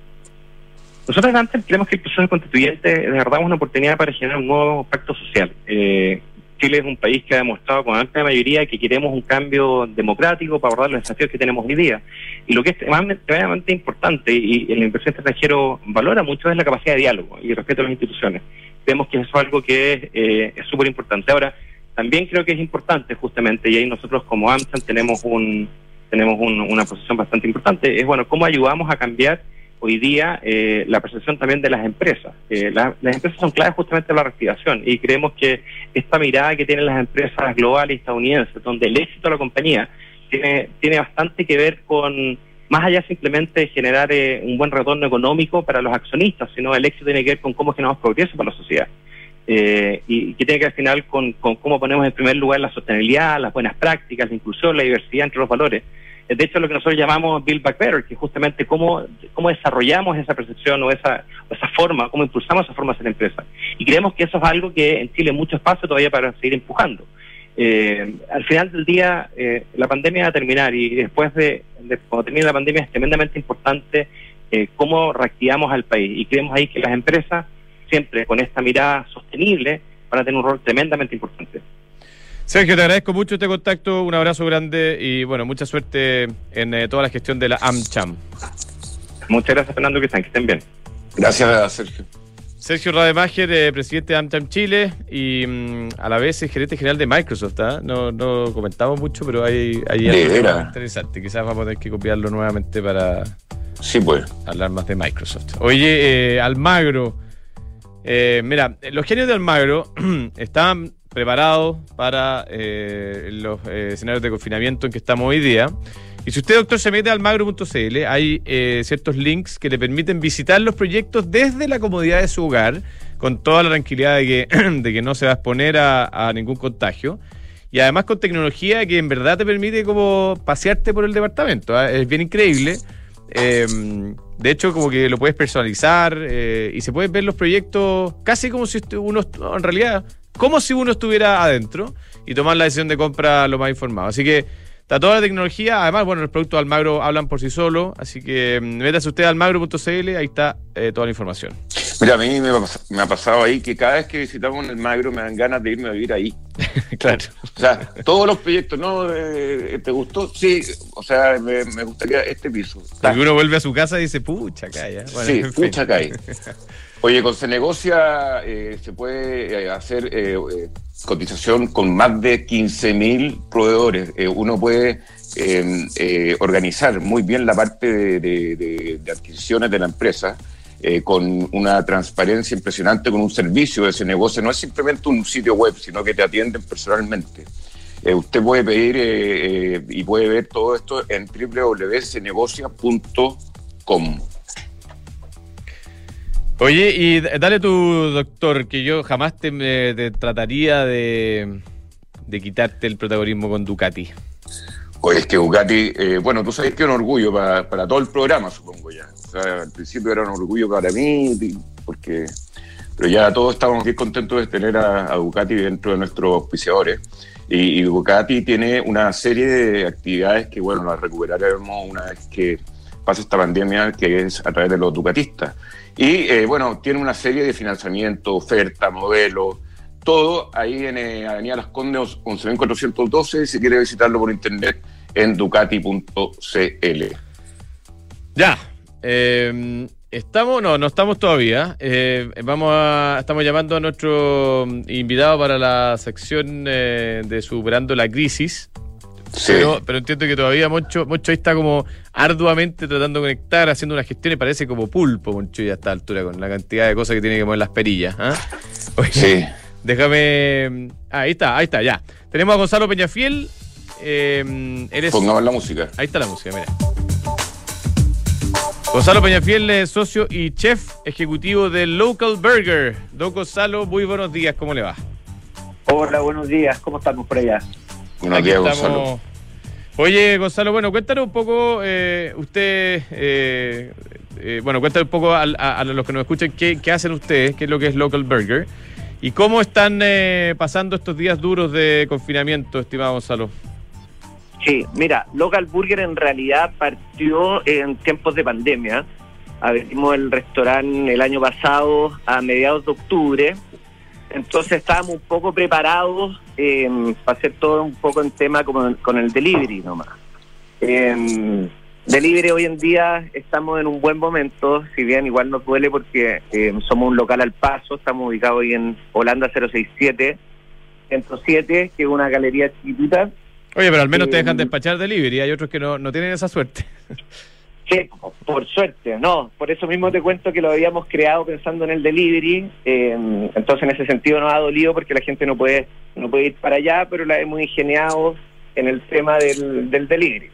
Nosotros antes creemos que el proceso constituyente de verdad es una oportunidad para generar un nuevo pacto social. Eh, Chile es un país que ha demostrado con amplia mayoría que queremos un cambio democrático para abordar los desafíos que tenemos hoy día. Y lo que es extremadamente importante y el inversor extranjero valora mucho es la capacidad de diálogo y respeto a las instituciones. Creemos que eso es algo que eh, es súper importante. Ahora, también creo que es importante justamente, y ahí nosotros como AmCham tenemos un tenemos un, una posición bastante importante, es bueno, cómo ayudamos a cambiar hoy día eh, la percepción también de las empresas. Eh, la, las empresas son claves justamente en la reactivación y creemos que esta mirada que tienen las empresas globales y estadounidenses, donde el éxito de la compañía tiene, tiene bastante que ver con, más allá simplemente de generar eh, un buen retorno económico para los accionistas, sino el éxito tiene que ver con cómo generamos progreso para la sociedad. Eh, y, y que tiene que ver al final con, con cómo ponemos en primer lugar la sostenibilidad, las buenas prácticas, la inclusión, la diversidad entre los valores. De hecho, lo que nosotros llamamos Build Back Better, que justamente cómo, cómo desarrollamos esa percepción o esa, o esa forma, cómo impulsamos esa forma de ser empresa. Y creemos que eso es algo que en Chile hay mucho espacio todavía para seguir empujando. Eh, al final del día, eh, la pandemia va a terminar y después de, de cuando termine la pandemia es tremendamente importante eh, cómo reactivamos al país. Y creemos ahí que las empresas, siempre con esta mirada sostenible, van a tener un rol tremendamente importante. Sergio, te agradezco mucho este contacto, un abrazo grande y bueno, mucha suerte en eh, toda la gestión de la AmCham. Muchas gracias, Fernando, que estén, que estén bien. Gracias, Sergio. Sergio Rademacher, eh, presidente de AmCham Chile y mm, a la vez es gerente general de Microsoft. ¿eh? No, no comentamos mucho, pero hay, hay algo interesante. Quizás vamos a tener que copiarlo nuevamente para sí, pues. hablar más de Microsoft. Oye, eh, Almagro, eh, mira, los genios de Almagro estaban preparados para eh, los eh, escenarios de confinamiento en que estamos hoy día. Y si usted, doctor, se mete a almagro punto c l, hay eh, ciertos links que le permiten visitar los proyectos desde la comodidad de su hogar, con toda la tranquilidad de que, de que no se va a exponer a, a ningún contagio. Y además con tecnología que en verdad te permite como pasearte por el departamento. ¿eh? Es bien increíble. Eh, de hecho, como que lo puedes personalizar eh, y se pueden ver los proyectos casi como si uno, en realidad, como si uno estuviera adentro y tomar la decisión de compra lo más informado. Así que está toda la tecnología. Además, bueno, los productos de Almagro hablan por sí solos. Así que métase usted a almagro punto c l, ahí está eh, toda la información. Mira, a mí me, me ha pasado ahí que cada vez que visitamos Almagro me dan ganas de irme a vivir ahí. Claro. O sea, todos los proyectos, ¿no? Eh, ¿Te gustó? Sí, o sea, me, me gustaría este piso. Porque uno vuelve a su casa y dice, pucha, acá ya. Bueno, sí, pucha, acá hay. Oye, con Cenegocia eh, se puede eh, hacer eh, eh, cotización con más de quince mil proveedores. Eh, uno puede eh, eh, organizar muy bien la parte de, de, de, de adquisiciones de la empresa eh, con una transparencia impresionante, con un servicio de Cenegocia. No es simplemente un sitio web, sino que te atienden personalmente. Eh, usted puede pedir eh, eh, y puede ver todo esto en doble u doble u doble u punto cenegocia punto com. Oye, y dale tu doctor, que yo jamás te, te trataría de, de quitarte el protagonismo con Ducati. Oye, es que Ducati, eh, bueno, tú sabes que es un orgullo para, para todo el programa, supongo ya. O sea, al principio era un orgullo para mí, porque, pero ya todos estábamos bien contentos de tener a, a Ducati dentro de nuestros auspiciadores. Y, y Ducati tiene una serie de actividades que, bueno, las recuperaremos una vez que pasa esta pandemia, que es a través de los ducatistas. Y eh, bueno, tiene una serie de financiamiento, oferta, modelos, todo ahí en eh, Avenida Las Condes once mil cuatrocientos doce, si quiere visitarlo por internet en ducati punto c l. Ya, eh, estamos, no, no estamos todavía. Eh, vamos a, estamos llamando a nuestro invitado para la sección eh, de Superando la Crisis. Sí. Pero, pero entiendo que todavía Moncho, Moncho ahí está como arduamente tratando de conectar, haciendo unas gestiones, parece como pulpo, Moncho, ya a esta altura, con la cantidad de cosas que tiene que mover las perillas. ¿eh? Oye, sí. Déjame. Ah, ahí está, ahí está, ya. Tenemos a Gonzalo Peñafiel. Eh, eres... Pongamos la música. Ahí está la música, mira. Gonzalo Peñafiel es socio y chef ejecutivo del Local Burger. Don Gonzalo, muy buenos días, ¿cómo le va? Hola, buenos días, ¿cómo estamos por allá? Buenos días, Gonzalo. Oye, Gonzalo, bueno, cuéntanos un poco, eh, usted, eh, eh, bueno, cuéntanos un poco a, a, a los que nos escuchan qué, qué hacen ustedes, qué es lo que es Local Burger y cómo están eh, pasando estos días duros de confinamiento, estimado Gonzalo. Sí, mira, Local Burger en realidad partió en tiempos de pandemia. Abrimos el restaurante el año pasado a mediados de octubre. Entonces estábamos un poco preparados eh, para hacer todo un poco en tema como con el delivery nomás. Eh, delivery hoy en día estamos en un buen momento, si bien igual nos duele porque eh, somos un local al paso, estamos ubicados hoy en Holanda cero sesenta y siete, ciento siete, que es una galería chiquitita. Oye, pero al menos eh, te dejan despachar delivery, hay otros que no, no tienen esa suerte. Sí, por suerte, no, por eso mismo te cuento que lo habíamos creado pensando en el delivery, eh, entonces en ese sentido nos ha dolido porque la gente no puede no puede ir para allá, pero la hemos ingeniado en el tema del, del delivery.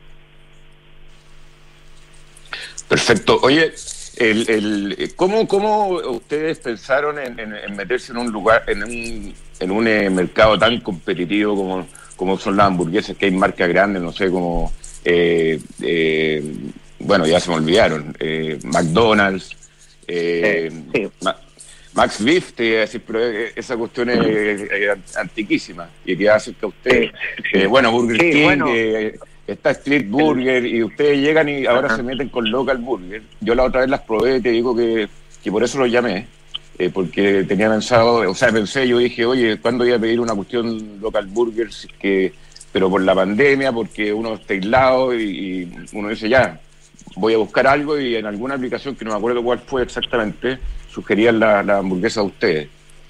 Perfecto. Oye, el, el, ¿cómo, ¿cómo ustedes pensaron en, en, en meterse en un lugar, en un, en un eh, mercado tan competitivo como, como son las hamburguesas, que hay marcas grandes, no sé, como... Eh, eh, bueno, ya se me olvidaron, eh, McDonald's, eh, sí. Ma- Max Beef, te iba a decir, pero esa cuestión es, es antiquísima y que hace que usted, sí. eh, bueno, Burger sí, King, bueno. eh, está Street Burger y ustedes llegan y ahora Ajá. se meten con Local Burger. Yo la otra vez las probé y te digo que, que por eso los llamé, eh, porque tenía pensado, o sea, pensé, yo dije, oye, ¿cuándo voy a pedir una cuestión Local Burger? Si es que, pero por la pandemia, porque uno está aislado y, y uno dice, ya, voy a buscar algo y en alguna aplicación, que no me acuerdo cuál fue exactamente, sugerían la, la hamburguesa de ustedes.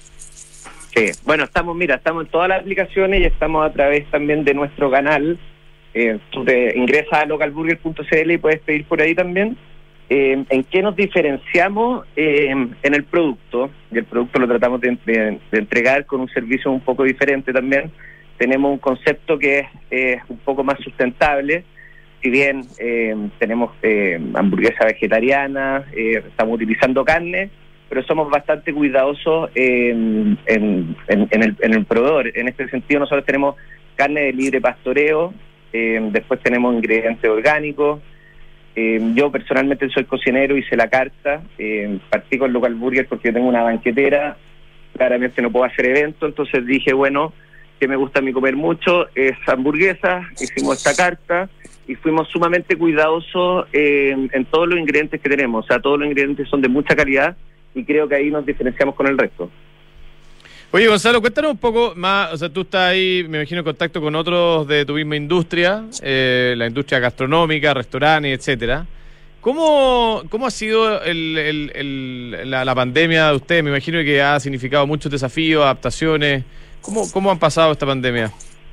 Sí, bueno, estamos, mira, estamos en todas las aplicaciones y estamos a través también de nuestro canal. Eh, tú te ingresas a local burger punto c l y puedes pedir por ahí también. Eh, ¿En qué nos diferenciamos? Eh, en el producto, y el producto lo tratamos de, de, de entregar con un servicio un poco diferente también. Tenemos un concepto que es eh, un poco más sustentable. Si bien eh, tenemos eh, hamburguesa vegetariana, eh, estamos utilizando carne, pero somos bastante cuidadosos en, en, en, en, el, en el proveedor. En este sentido, nosotros tenemos carne de libre pastoreo, eh, después tenemos ingredientes orgánicos. Eh, yo personalmente soy cocinero, hice la carta, eh, partí con Local Burger porque yo tengo una banquetera, claramente no puedo hacer eventos, entonces dije, bueno, que me gusta a mí comer mucho, es hamburguesa, hicimos esta carta, y fuimos sumamente cuidadosos eh, en todos los ingredientes que tenemos. O sea, todos los ingredientes son de mucha calidad y creo que ahí nos diferenciamos con el resto. Oye, Gonzalo, cuéntanos un poco más, o sea, tú estás ahí, me imagino, en contacto con otros de tu misma industria, eh, la industria gastronómica, restaurantes, etcétera. ¿Cómo, cómo ha sido el, el, el, la, la pandemia de ustedes? Me imagino que ha significado muchos desafíos, adaptaciones. ¿Cómo, cómo han pasado esta pandemia?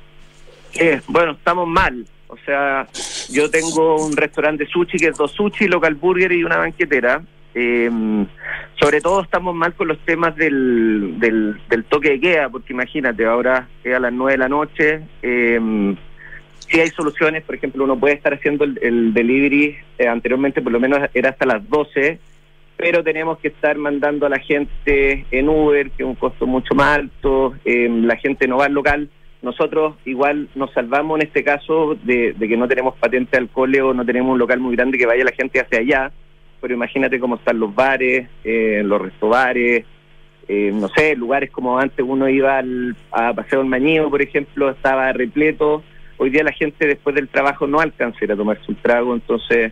Eh, bueno, estamos mal. O sea, yo tengo un restaurante de sushi que es dos sushi, Local Burger y una banquetera. Eh, sobre todo estamos mal con los temas del, del, del toque de queda, porque imagínate, ahora es a las nueve de la noche. Eh, sí hay soluciones, por ejemplo, uno puede estar haciendo el, el delivery, eh, anteriormente por lo menos era hasta las doce, pero tenemos que estar mandando a la gente en Uber, que es un costo mucho más alto, eh, la gente no va al local. Nosotros igual nos salvamos en este caso de, de que no tenemos patente de alcohol o no tenemos un local muy grande que vaya la gente hacia allá, pero imagínate cómo están los bares, eh, los restobares, eh, no sé, lugares como antes uno iba al, a Paseo del Mañío, por ejemplo, estaba repleto. Hoy día la gente después del trabajo no alcanza a ir a tomarse un trago, entonces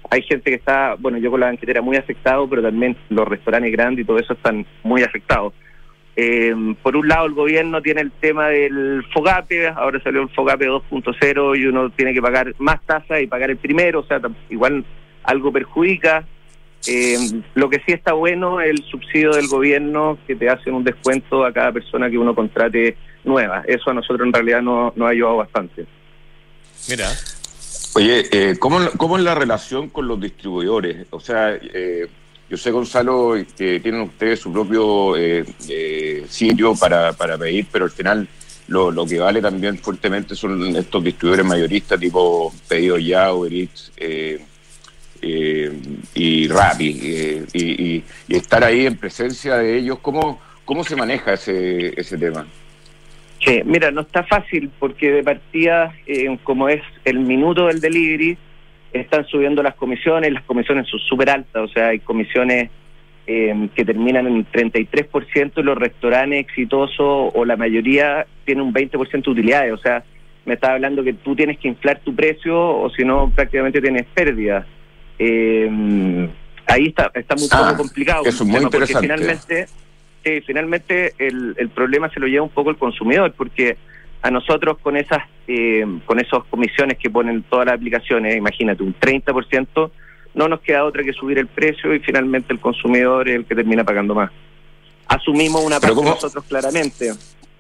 hay gente que está, bueno, yo con la banquetera muy afectado, pero también los restaurantes grandes y todo eso están muy afectados. Eh, por un lado, el gobierno tiene el tema del FOGAPE, ahora salió el FOGAPE dos punto cero y uno tiene que pagar más tasas y pagar el primero, o sea, igual algo perjudica. Eh, lo que sí está bueno es el subsidio del gobierno, que te hacen un descuento a cada persona que uno contrate nueva. Eso a nosotros en realidad nos, nos ha ayudado bastante. Mira. Oye, eh, ¿cómo, ¿cómo es la relación con los distribuidores? O sea, eh, yo sé, Gonzalo, que tienen ustedes su propio eh, eh, sitio para, para pedir, pero al final lo, lo que vale también fuertemente son estos distribuidores mayoristas tipo Pedido Ya, Uber Eats, eh, eh, y Rappi, eh, y, y, y estar ahí en presencia de ellos. ¿Cómo, cómo se maneja ese, ese tema? Sí, mira, no está fácil porque de partida, eh, como es el minuto del delivery, están subiendo las comisiones, las comisiones son súper altas, o sea, hay comisiones eh, que terminan en treinta y tres por ciento y los restaurantes exitosos o la mayoría tienen un veinte por ciento de utilidades, o sea, me estaba hablando que tú tienes que inflar tu precio o si no prácticamente tienes pérdida. Eh, ahí está, está muy ah, poco complicado. Eso es muy interesante. Porque finalmente... Sí, finalmente el, el problema se lo lleva un poco el consumidor, porque a nosotros con esas eh, con esas comisiones que ponen todas las aplicaciones, imagínate, un treinta por ciento, no nos queda otra que subir el precio y finalmente el consumidor es el que termina pagando más. Asumimos una parte nosotros claramente.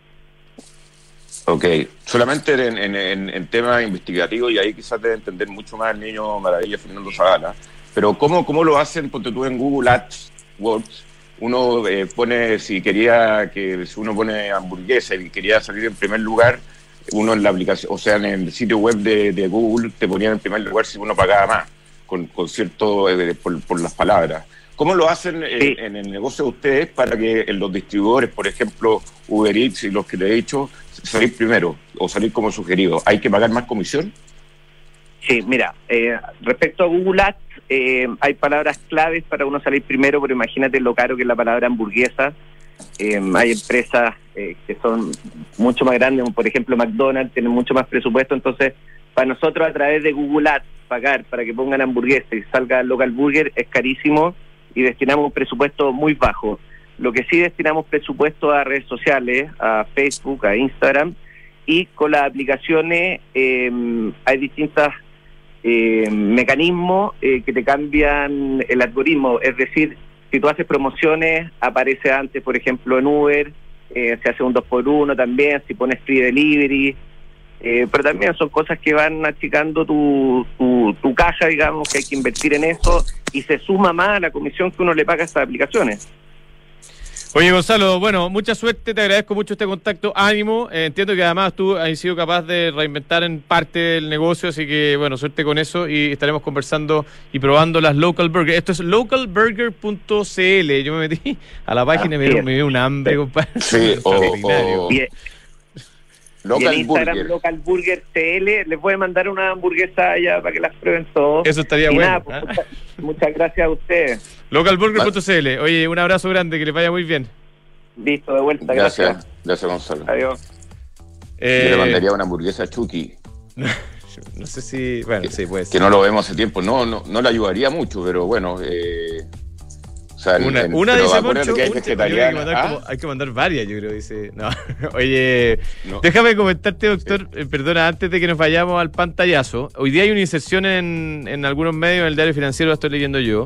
Ok, solamente en, en, en, en temas investigativos, y ahí quizás debe entender mucho más el niño maravilla Fernando Zavala, pero ¿cómo, cómo lo hacen? Porque tú en Google Ads Words uno eh, pone, si quería que si uno pone hamburguesa y quería salir en primer lugar, uno en la aplicación, o sea, en el sitio web de, de Google te ponían en primer lugar si uno pagaba más, con, con cierto, eh, por, por las palabras. ¿Cómo lo hacen eh, sí. en el negocio de ustedes para que en los distribuidores, por ejemplo, Uber Eats y los que te he dicho, salir primero o salir como sugerido? ¿Hay que pagar más comisión? Sí, mira, eh, respecto a Google Ads, eh, hay palabras claves para uno salir primero, pero imagínate lo caro que es la palabra hamburguesa. Eh, hay empresas eh, que son mucho más grandes, como por ejemplo McDonald's, tienen mucho más presupuesto, entonces para nosotros a través de Google Ads pagar para que pongan hamburguesa y salga Local Burger es carísimo y destinamos un presupuesto muy bajo. Lo que sí destinamos presupuesto a redes sociales, a Facebook, a Instagram, y con las aplicaciones eh, hay distintas eh, mecanismos eh, que te cambian el algoritmo, es decir, si tú haces promociones, aparece antes, por ejemplo, en Uber, eh, se hace un dos por uno también, si pones free delivery, eh, pero también son cosas que van achicando tu, tu, tu caja, digamos, que hay que invertir en eso, y se suma más a la comisión que uno le paga a estas aplicaciones. Oye, Gonzalo, bueno, mucha suerte, te agradezco mucho este contacto, ánimo, eh, entiendo que además tú has sido capaz de reinventar en parte del negocio, así que bueno, suerte con eso y estaremos conversando y probando las Local Burger. Esto es local burger punto c l, yo me metí a la página ah, y me, me dio un hambre, sí. compadre. Sí, o, o... Y, Local y en Instagram Burger. Local Burger C L, les voy a mandar una hamburguesa allá para que las prueben todos. Eso estaría y bueno. Nada, pues, ¿eh? muchas, muchas gracias a ustedes. local burger punto c l. Oye, un abrazo grande, que les vaya muy bien. Listo, de vuelta, gracias. Gracias, gracias Gonzalo. Adiós. Eh... Yo le mandaría una hamburguesa a Chucky. No sé si... Bueno, que, sí, puede ser. Que no lo vemos hace tiempo. No, no, no le ayudaría mucho, pero bueno... Eh... O sea, una, en, una dice Moncho, que hay, un, hay, que mandar ¿Ah? como, hay que mandar varias, yo creo, dice. No. Oye, no. Déjame comentarte, doctor, sí. eh, perdona, antes de que nos vayamos al pantallazo. Hoy día hay una inserción en, en algunos medios, en el Diario Financiero, la estoy leyendo yo.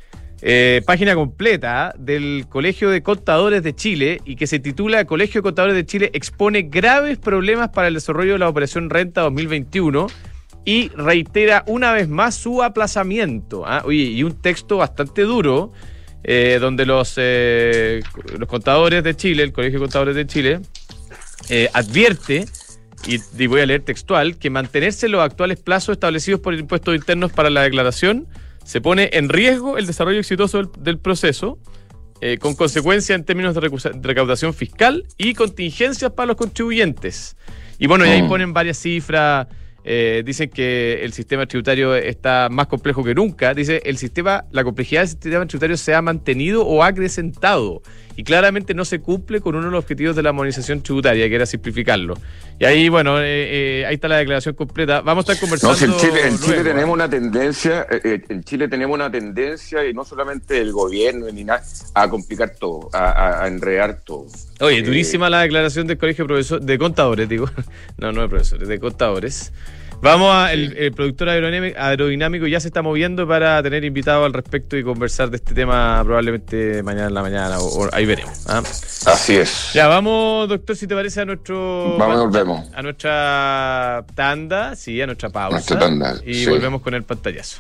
Eh, página completa del Colegio de Contadores de Chile y que se titula Colegio de Contadores de Chile expone graves problemas para el desarrollo de la Operación Renta dos mil veintiuno y reitera una vez más su aplazamiento. ¿ah? Oye, y un texto bastante duro. Eh, donde los, eh, los contadores de Chile, el Colegio de Contadores de Chile, eh, advierte, y, y voy a leer textual, que mantenerse los actuales plazos establecidos por impuestos internos para la declaración se pone en riesgo el desarrollo exitoso del, del proceso, eh, con consecuencias en términos de recu- recaudación fiscal y contingencias para los contribuyentes. Y bueno, y ahí ponen varias cifras. Eh, dicen que el sistema tributario está más complejo que nunca. Dice, el sistema, la complejidad del sistema tributario se ha mantenido o ha acrecentado y claramente no se cumple con uno de los objetivos de la armonización tributaria, que era simplificarlo. Y ahí, bueno, eh, eh, ahí está la declaración completa. Vamos a estar conversando. No, si en Chile, en Chile luego, tenemos una tendencia, eh, en Chile tenemos una tendencia, y no solamente el gobierno ni nada, a complicar todo, a, a, a enredar todo. Oye, durísima eh, la declaración del Colegio de, Profesor, de Contadores, digo. No, no de profesores, de contadores. Vamos a, el, el productor aerodinámico ya se está moviendo para tener invitado al respecto y conversar de este tema probablemente mañana en la mañana, o, o ahí veremos. ¿Ah? Así es. Ya, vamos, doctor, si te parece, a nuestro... Vamos, volvemos. A nuestra tanda, sí, a nuestra pausa. Nuestra tanda, y sí. Volvemos con el pantallazo.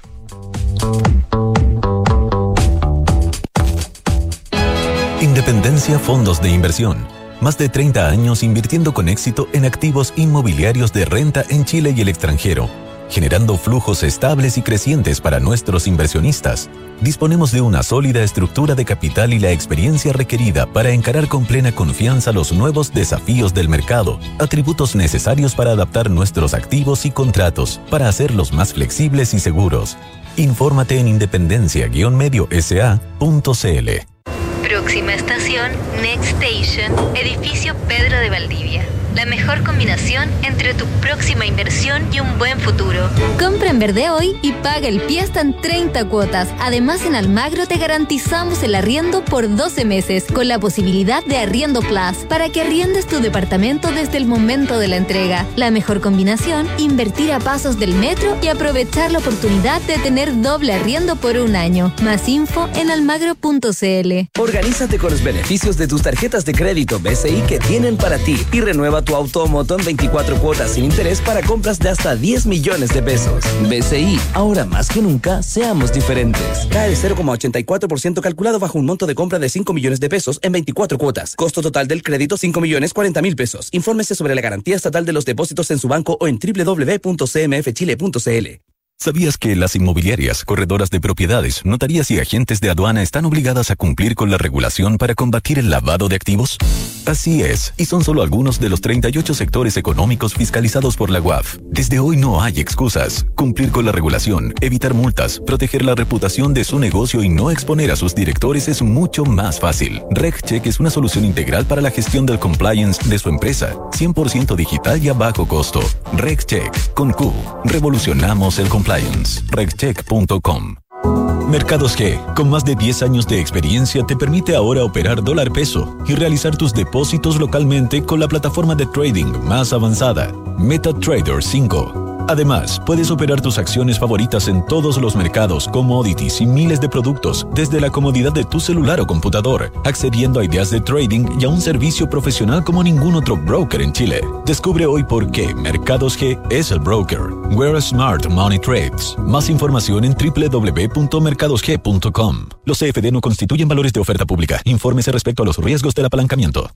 Independencia Fondos de Inversión. Más de treinta años invirtiendo con éxito en activos inmobiliarios de renta en Chile y el extranjero, generando flujos estables y crecientes para nuestros inversionistas. Disponemos de una sólida estructura de capital y la experiencia requerida para encarar con plena confianza los nuevos desafíos del mercado, atributos necesarios para adaptar nuestros activos y contratos, para hacerlos más flexibles y seguros. Infórmate en independencia guion medio s a punto c l. Próxima estación, Next Station, edificio Pedro de Valdivia. La mejor combinación entre tu próxima inversión y un buen futuro. Compra en verde hoy y paga el pie hasta en treinta cuotas. Además, en Almagro te garantizamos el arriendo por doce meses, con la posibilidad de Arriendo Plus, para que arriendes tu departamento desde el momento de la entrega. La mejor combinación, invertir a pasos del metro y aprovechar la oportunidad de tener doble arriendo por un año. Más info en almagro punto c l. Organízate con los beneficios de tus tarjetas de crédito B C I que tienen para ti y renueva tu auto o moto en veinticuatro cuotas sin interés para compras de hasta diez millones de pesos. B C I, ahora más que nunca, seamos diferentes. K el cero coma ochenta y cuatro por ciento calculado bajo un monto de compra de cinco millones de pesos en veinticuatro cuotas. Costo total del crédito cinco millones cuarenta mil pesos. Infórmese sobre la garantía estatal de los depósitos en su banco o en doble u doble u doble u punto c m f chile punto c l. ¿Sabías que las inmobiliarias, corredoras de propiedades, notarías y agentes de aduana están obligadas a cumplir con la regulación para combatir el lavado de activos? Así es, y son solo algunos de los treinta y ocho sectores económicos fiscalizados por la U A F. Desde hoy no hay excusas. Cumplir con la regulación, evitar multas, proteger la reputación de su negocio y no exponer a sus directores es mucho más fácil. RegCheck es una solución integral para la gestión del compliance de su empresa, cien por ciento digital y a bajo costo. RegCheck, con Q. Revolucionamos el compliance. regcheck punto com. Mercados G, con más de diez años de experiencia, te permite ahora operar dólar peso y realizar tus depósitos localmente con la plataforma de trading más avanzada, MetaTrader cinco. Además, puedes operar tus acciones favoritas en todos los mercados, commodities y miles de productos desde la comodidad de tu celular o computador, accediendo a ideas de trading y a un servicio profesional como ningún otro broker en Chile. Descubre hoy por qué Mercados G es el broker. Where Smart Money Trades. Más información en doble u doble u doble u punto mercados g punto com. Los C F D no constituyen valores de oferta pública. Infórmese respecto a los riesgos del apalancamiento.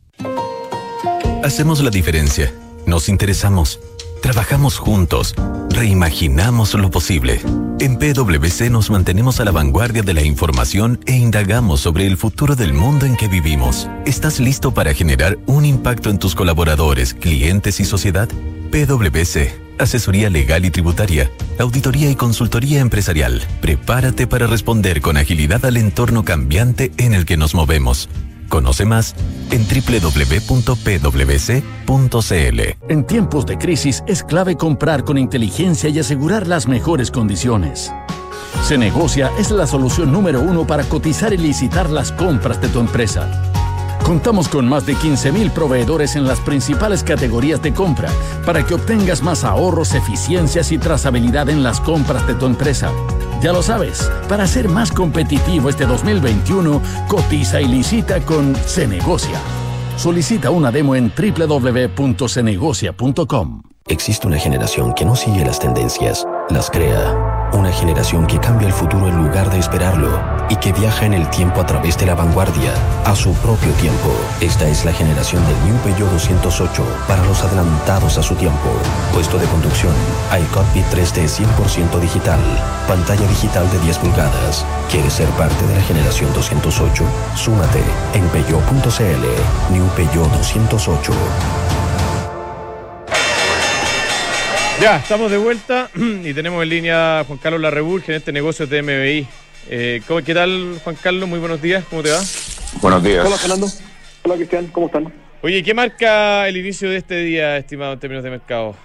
Hacemos la diferencia. Nos interesamos. Trabajamos juntos, reimaginamos lo posible. En P W C nos mantenemos a la vanguardia de la información e indagamos sobre el futuro del mundo en que vivimos. ¿Estás listo para generar un impacto en tus colaboradores, clientes y sociedad? P W C, asesoría legal y tributaria, auditoría y consultoría empresarial. Prepárate para responder con agilidad al entorno cambiante en el que nos movemos. Conoce más en doble u doble u doble u punto p w c punto c l. En tiempos de crisis es clave comprar con inteligencia y asegurar las mejores condiciones. Cenegocia es la solución número uno para cotizar y licitar las compras de tu empresa. Contamos con más de quince mil proveedores en las principales categorías de compra para que obtengas más ahorros, eficiencias y trazabilidad en las compras de tu empresa. Ya lo sabes, para ser más competitivo este dos mil veintiuno, cotiza y licita con Cenegocia. Solicita una demo en doble u doble u doble u punto cenegocia punto com. Existe una generación que no sigue las tendencias, las crea. Una generación que cambia el futuro en lugar de esperarlo y que viaja en el tiempo a través de la vanguardia, a su propio tiempo. Esta es la generación del New Peugeot doscientos ocho para los adelantados a su tiempo. Puesto de conducción, iCockpit tres D cien por ciento digital, pantalla digital de diez pulgadas. ¿Quieres ser parte de la generación doscientos ocho? Súmate en peugeot punto c l. New Peugeot doscientos ocho. Ya, estamos de vuelta y tenemos en línea a Juan Carlos Larrebur, gerente de negocios de M B I. Eh, ¿cómo, ¿Qué tal, Juan Carlos? Muy buenos días, ¿cómo te va? Buenos días. Hola, Fernando. Hola, Cristian, ¿cómo están? Oye, ¿qué marca el inicio de este día, estimado, en términos de mercado?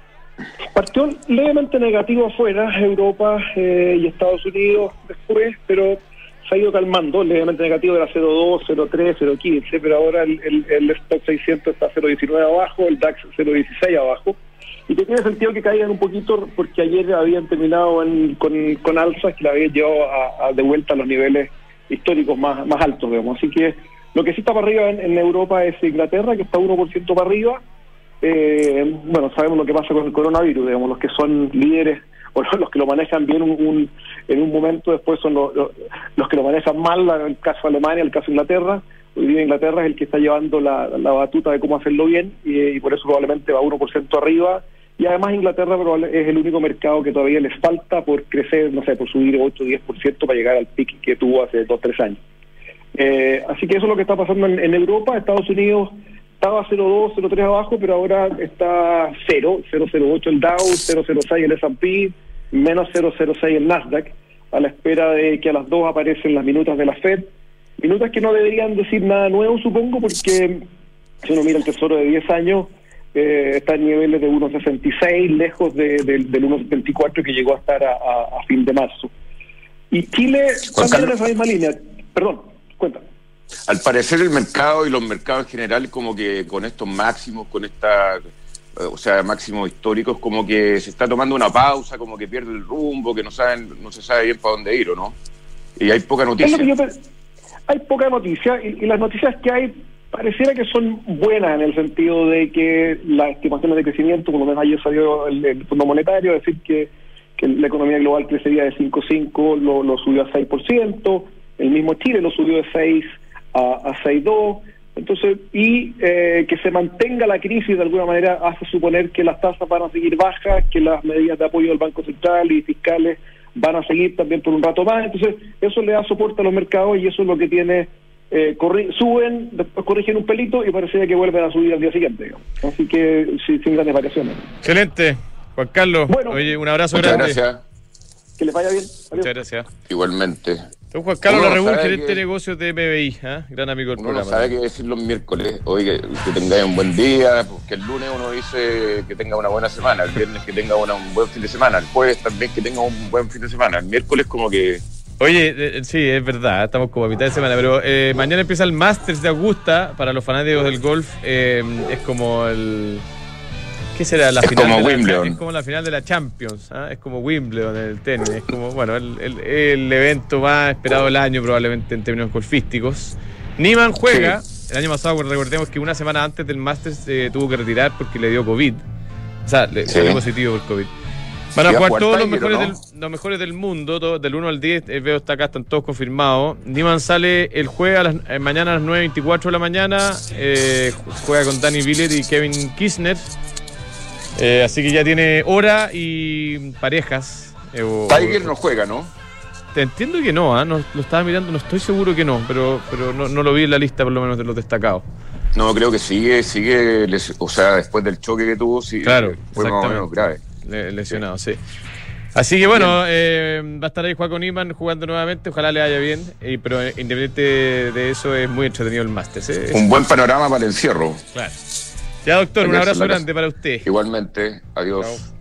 Partió levemente negativo afuera, Europa eh, y Estados Unidos después, pero se ha ido calmando, levemente negativo era cero coma dos, cero coma tres, cero coma quince, pero ahora el, el, el Stoxx seiscientos está cero coma diecinueve abajo, el DAX cero coma dieciséis abajo, y que tiene sentido que caigan un poquito porque ayer habían terminado en, con, con alzas que la habían llevado a, a de vuelta a los niveles históricos más, más altos, digamos. Así que lo que sí está para arriba en, en Europa es Inglaterra, que está uno por ciento para arriba. Eh, bueno, sabemos lo que pasa con el coronavirus, digamos, los que son líderes o los que lo manejan bien un, un, en un momento, después son los, los, los que lo manejan mal, en el caso de Alemania, el caso de Inglaterra. Hoy día Inglaterra es el que está llevando la, la batuta de cómo hacerlo bien y, y por eso probablemente va uno por ciento arriba. Y además Inglaterra es el único mercado que todavía les falta por crecer, no sé, por subir ocho o diez por ciento para llegar al pic que tuvo hace dos o tres años. Eh, así que eso es lo que está pasando en, en Europa. Estados Unidos estaba cero coma dos, cero coma tres abajo, pero ahora está cero, cero coma cero ocho el Dow, cero coma cero seis el S and P, menos cero coma cero seis el Nasdaq, a la espera de que a las dos aparecen las minutas de la Fed. Minutas que no deberían decir nada nuevo, supongo, porque si uno mira el tesoro de diez años, Eh, está en niveles de uno coma sesenta y seis, lejos de, de, del uno coma setenta y cuatro que llegó a estar a, a, a fin de marzo. Y Chile también en esa misma línea. Perdón, cuéntame. Al parecer el mercado y los mercados en general como que con estos máximos, con esta, o sea, máximos históricos, como que se está tomando una pausa, como que pierde el rumbo, que no saben, no se sabe bien para dónde ir, ¿o no? Y hay poca noticia. Yo, hay poca noticia y, y las noticias que hay pareciera que son buenas en el sentido de que las estimaciones de crecimiento, por lo menos ayer salió el, el Fondo Monetario, es decir, que, que la economía global crecería de cinco coma cinco, lo, lo subió a seis por ciento, el mismo Chile lo subió de seis a, a seis coma dos, entonces, y eh, que se mantenga la crisis de alguna manera hace suponer que las tasas van a seguir bajas, que las medidas de apoyo del Banco Central y fiscales van a seguir también por un rato más, entonces eso le da soporte a los mercados y eso es lo que tiene. Eh, corri- suben, después corrigen un pelito y parecería que vuelven a subir al día siguiente, digamos. Así que sí, sin grandes variaciones. Excelente, Juan Carlos. Bueno, oye, un abrazo muchas grande. Gracias. Que les vaya bien. Adiós. Muchas gracias. Igualmente. Don Juan Carlos Larrebur, gerente que... de negocios de M B I, ¿eh? Gran amigo del uno programa. No sabe qué decir los miércoles. Hoy que, que tengáis un buen día, porque el lunes uno dice que tenga una buena semana, el viernes que tenga una, un buen fin de semana, el jueves también que tenga un buen fin de semana, el miércoles como que... Oye, eh, sí, es verdad, estamos como a mitad de semana, pero eh, mañana empieza el Masters de Augusta. Para los fanáticos del golf, eh, es como el... ¿Qué será? La es final como de Wimbledon. La, es como la final de la Champions, ¿eh? Es como Wimbledon en el tenis, es como, bueno, el, el, el evento más esperado del año probablemente en términos golfísticos. Niemann juega, sí. El año pasado recordemos que una semana antes del Masters eh, tuvo que retirar porque le dio COVID, o sea, le sí. dio positivo por COVID. Van a jugar todos los mejores, ¿no? del, los mejores del mundo, todo, del uno al diez, eh, veo hasta acá, están todos confirmados. Niemann sale el jueves, a las, eh, mañana a las nueve veinticuatro de la mañana, eh, juega con Danny Willett y Kevin Kisner, eh, así que ya tiene hora y parejas. Eh, o, Tiger no juega, ¿no? Te entiendo que no, ¿eh? no, lo estaba mirando, no estoy seguro que no, pero, pero no, no lo vi en la lista por lo menos de los destacados. No, creo que sigue, sigue, o sea, después del choque que tuvo, sí, claro, fue más o menos grave. Lesionado, sí. Así que bueno, eh, va a estar ahí Joaquín Niemann jugando nuevamente, ojalá le vaya bien, eh, pero independiente de, de eso es muy entretenido el Masters. ¿eh? Un buen panorama para el encierro. Claro. Ya, doctor, un abrazo grande para usted. Igualmente, adiós. Chao.